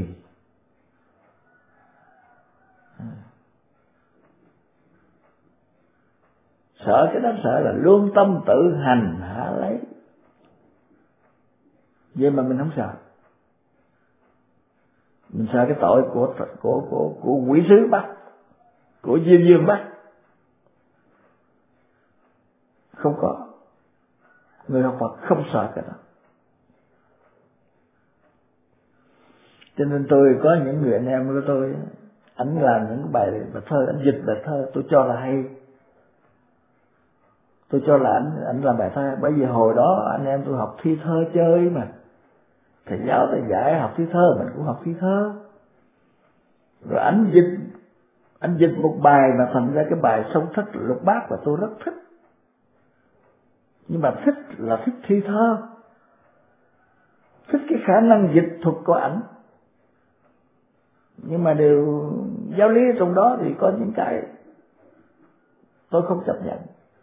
Speaker 1: Sợ cái đó sợ là lương tâm tự hành hạ lấy. Vậy mà mình không sợ. Mình sợ cái tội của quỷ sứ bắt, của Diêm Dương bắt. Không có. Người học Phật không sợ cái đó. Cho nên tôi có những người anh em của tôi, ảnh làm những bài thơ, ảnh dịch bài thơ, tôi cho là hay. Tôi cho là ảnh làm bài thơ, bởi vì hồi đó anh em tôi học thi thơ chơi mà. Thầy giáo thầy dạy học thi thơ, mình cũng học thi thơ. Rồi ảnh dịch một bài mà thành ra cái bài Sông Thích Lục Bát và tôi rất thích. Nhưng mà thích là thích thi thơ, thích cái khả năng dịch thuật của ảnh. Nhưng mà điều giáo lý trong đó thì có những cái tôi không chấp nhận.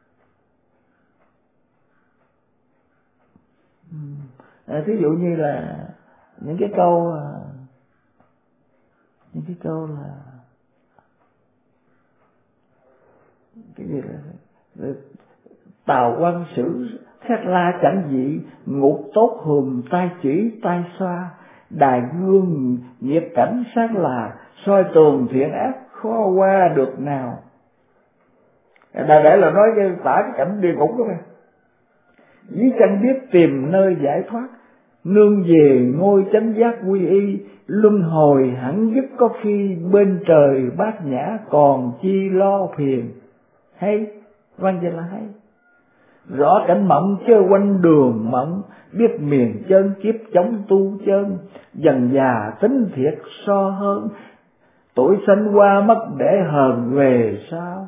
Speaker 1: Ví dụ như là những cái câu là cái gì là Tào Quan Sử thét la chẳng dị, ngục tốt hùm tay chỉ tay xoa, đài gương nhiệt cảnh sáng là, soi tường thiện ác khó qua được nào. Đại để là nói tả cái cảnh địa ngục đó mà. Vì chẳng biết tìm nơi giải thoát, nương về ngôi chánh giác quy y, luân hồi hẳn dứt có khi, bên trời bát nhã còn chi lo phiền. Hay, văn vậy là hay. Rõ cảnh mộng chớ quanh đường mộng, biết miền chân kiếp chống tu chân, dần già tính thiệt so hơn, tuổi sanh qua mất để hờn về sau.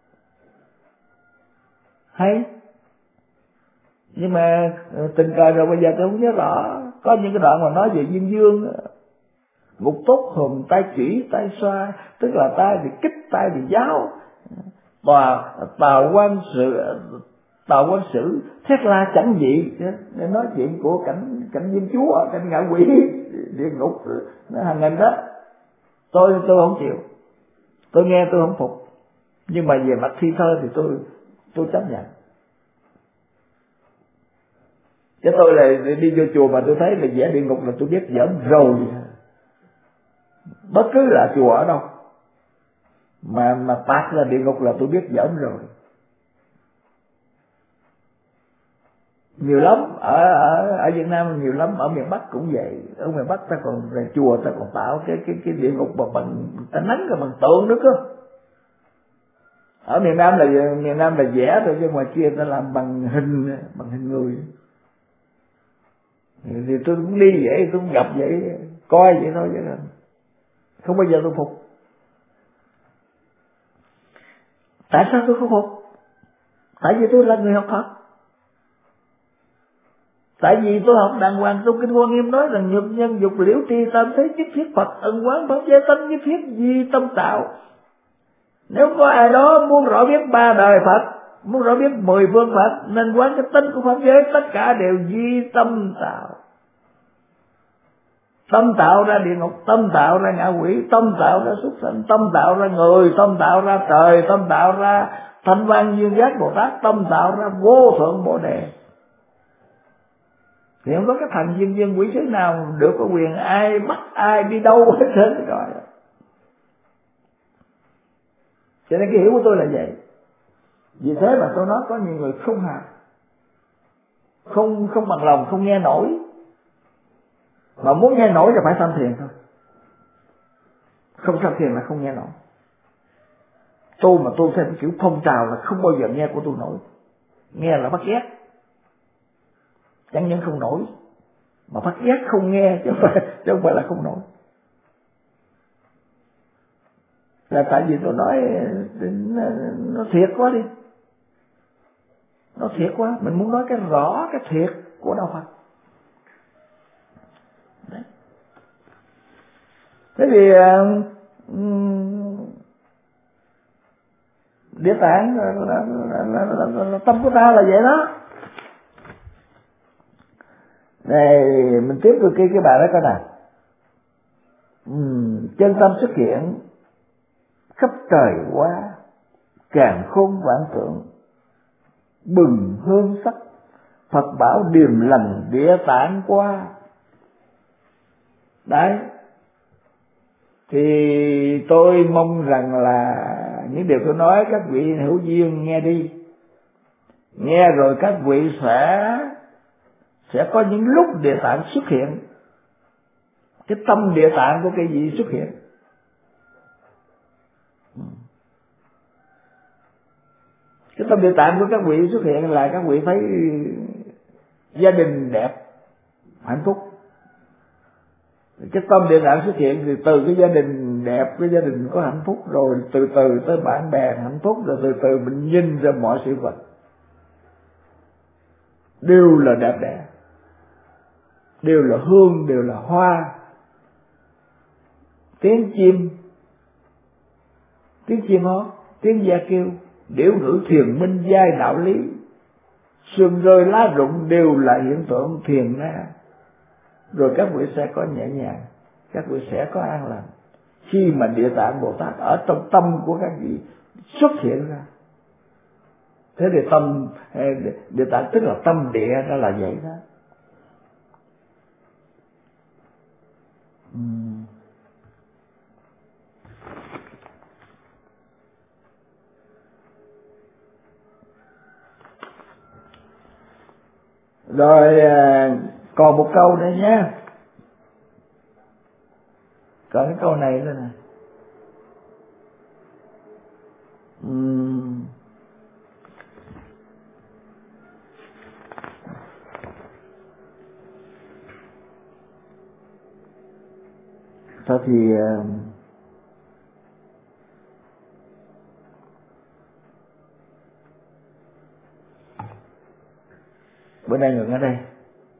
Speaker 1: Hay. Nhưng mà tình cờ rồi bây giờ tôi không nhớ rõ. Có những cái đoạn mà nói về Diêm Dương, ngục tốt hùm tay chỉ tay xoa, tức là tay thì kích tay thì giáo. Tào Quan Sử Tào Quân Sử thét la chẳng gì để nói chuyện của cảnh Diêm Chúa, cảnh ngạ quỷ địa ngục nó hàng nghìn đó. Tôi không chịu, tôi nghe tôi không phục, nhưng mà về mặt thi thơ thì tôi chấp nhận. Chứ tôi là đi vô chùa mà tôi thấy là vẽ địa ngục là tôi biết giỡn rồi. Bất cứ là chùa ở đâu mà tạc là địa ngục là tôi biết giỡn rồi. Nhiều lắm, ở Việt Nam nhiều lắm, ở miền Bắc cũng vậy. Ở miền Bắc ta còn về chùa ta còn tạo cái địa ngục mà bằng ta nắng rồi bằng tượng nữa cơ. Ở miền Nam là vẽ thôi, chứ ngoài kia ta làm bằng hình người. Thì tôi cũng đi vậy, tôi cũng gặp vậy, coi vậy thôi chứ không bao giờ tôi phục. Tại sao tôi không phục? Tại vì tôi là người học Phật. Tại vì tôi học đàng hoàng, trong Kinh Hoa Nghiêm nói rằng nhục nhân dục liễu tri tam thế nhất thiết Phật ân quán pháp giới tánh nhất thiết di tâm tạo. Nếu có ai đó muốn rõ biết 3 đời Phật, muốn rõ biết 10 phương Phật, nên quán cái tính của pháp giới tất cả đều di tâm tạo. Tâm tạo ra địa ngục, tâm tạo ra ngạ quỷ, tâm tạo ra súc sanh, tâm tạo ra người, tâm tạo ra trời, tâm tạo ra Thanh Văn Duyên Giác Bồ Tát, tâm tạo ra vô thượng Bồ Đề. Thì không có cái thằng viên quỷ sứ nào được có quyền ai bắt ai đi đâu hết trơn rồi. Cho nên cái hiểu của tôi là vậy. Vì thế mà tôi nói có nhiều người không hạt, không bằng lòng, không nghe nổi. Mà muốn nghe nổi thì phải sanh thiền thôi. Không sanh thiền là không nghe nổi. Tôi mà tôi theo kiểu phong trào là không bao giờ nghe của tôi nổi. Nghe là bắt ghét. Chẳng những không nổi mà bắt ghét không nghe, chứ không phải là không nổi. Là tại vì tôi nói nó thiệt quá đi. Nó thiệt quá, mình muốn nói cái rõ cái thiệt của đạo Phật. Đấy. Thế thì Địa Tạng là tâm của ta là vậy đó. Này mình tiếp tục cái bài đó coi nào. Chân tâm xuất hiện khắp trời qua, càn khôn vạn tượng, bừng hương sắc, Phật bảo điềm lành Địa Tạng qua. Đấy. Thì tôi mong rằng là những điều tôi nói các vị hữu duyên nghe đi. Nghe rồi các vị sẽ có những lúc Địa Tạng xuất hiện, cái tâm Địa Tạng của cái vị xuất hiện. Cái tâm Địa Tạng của các vị xuất hiện là các vị thấy gia đình đẹp, hạnh phúc. Cái tâm Địa Tạng xuất hiện thì từ cái gia đình đẹp, cái gia đình có hạnh phúc, rồi từ từ tới bạn bè hạnh phúc, rồi từ từ mình nhìn ra mọi sự vật đều là đẹp đẽ, đều là hương, đều là hoa. Tiếng chim hót, tiếng gia kêu, điểu ngữ thiền minh giai đạo lý, sương rơi lá rụng đều là hiện tượng thiền na. Rồi các vị sẽ có nhẹ nhàng, các vị sẽ có an lành khi mà Địa Tạng Bồ Tát ở trong tâm của các vị xuất hiện ra. Thế thì tâm Địa Tạng tức là tâm địa ra là vậy đó. Rồi còn một câu nữa nhé. Còn cái câu này nữa nè. Thôi thì bữa nay ngừng ở đây.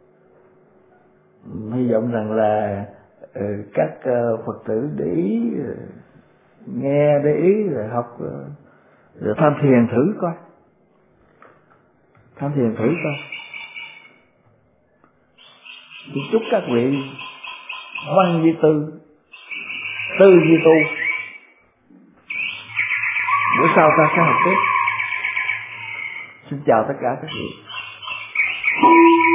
Speaker 1: Hy vọng rằng là các Phật tử để ý, nghe để ý, rồi học, rồi tham thiền thử coi. tham thiền thử coi. Thì chúc các vị văn vi tư, tư vi tu. Bữa sau ta sẽ học tiếp. Xin chào tất cả các vị.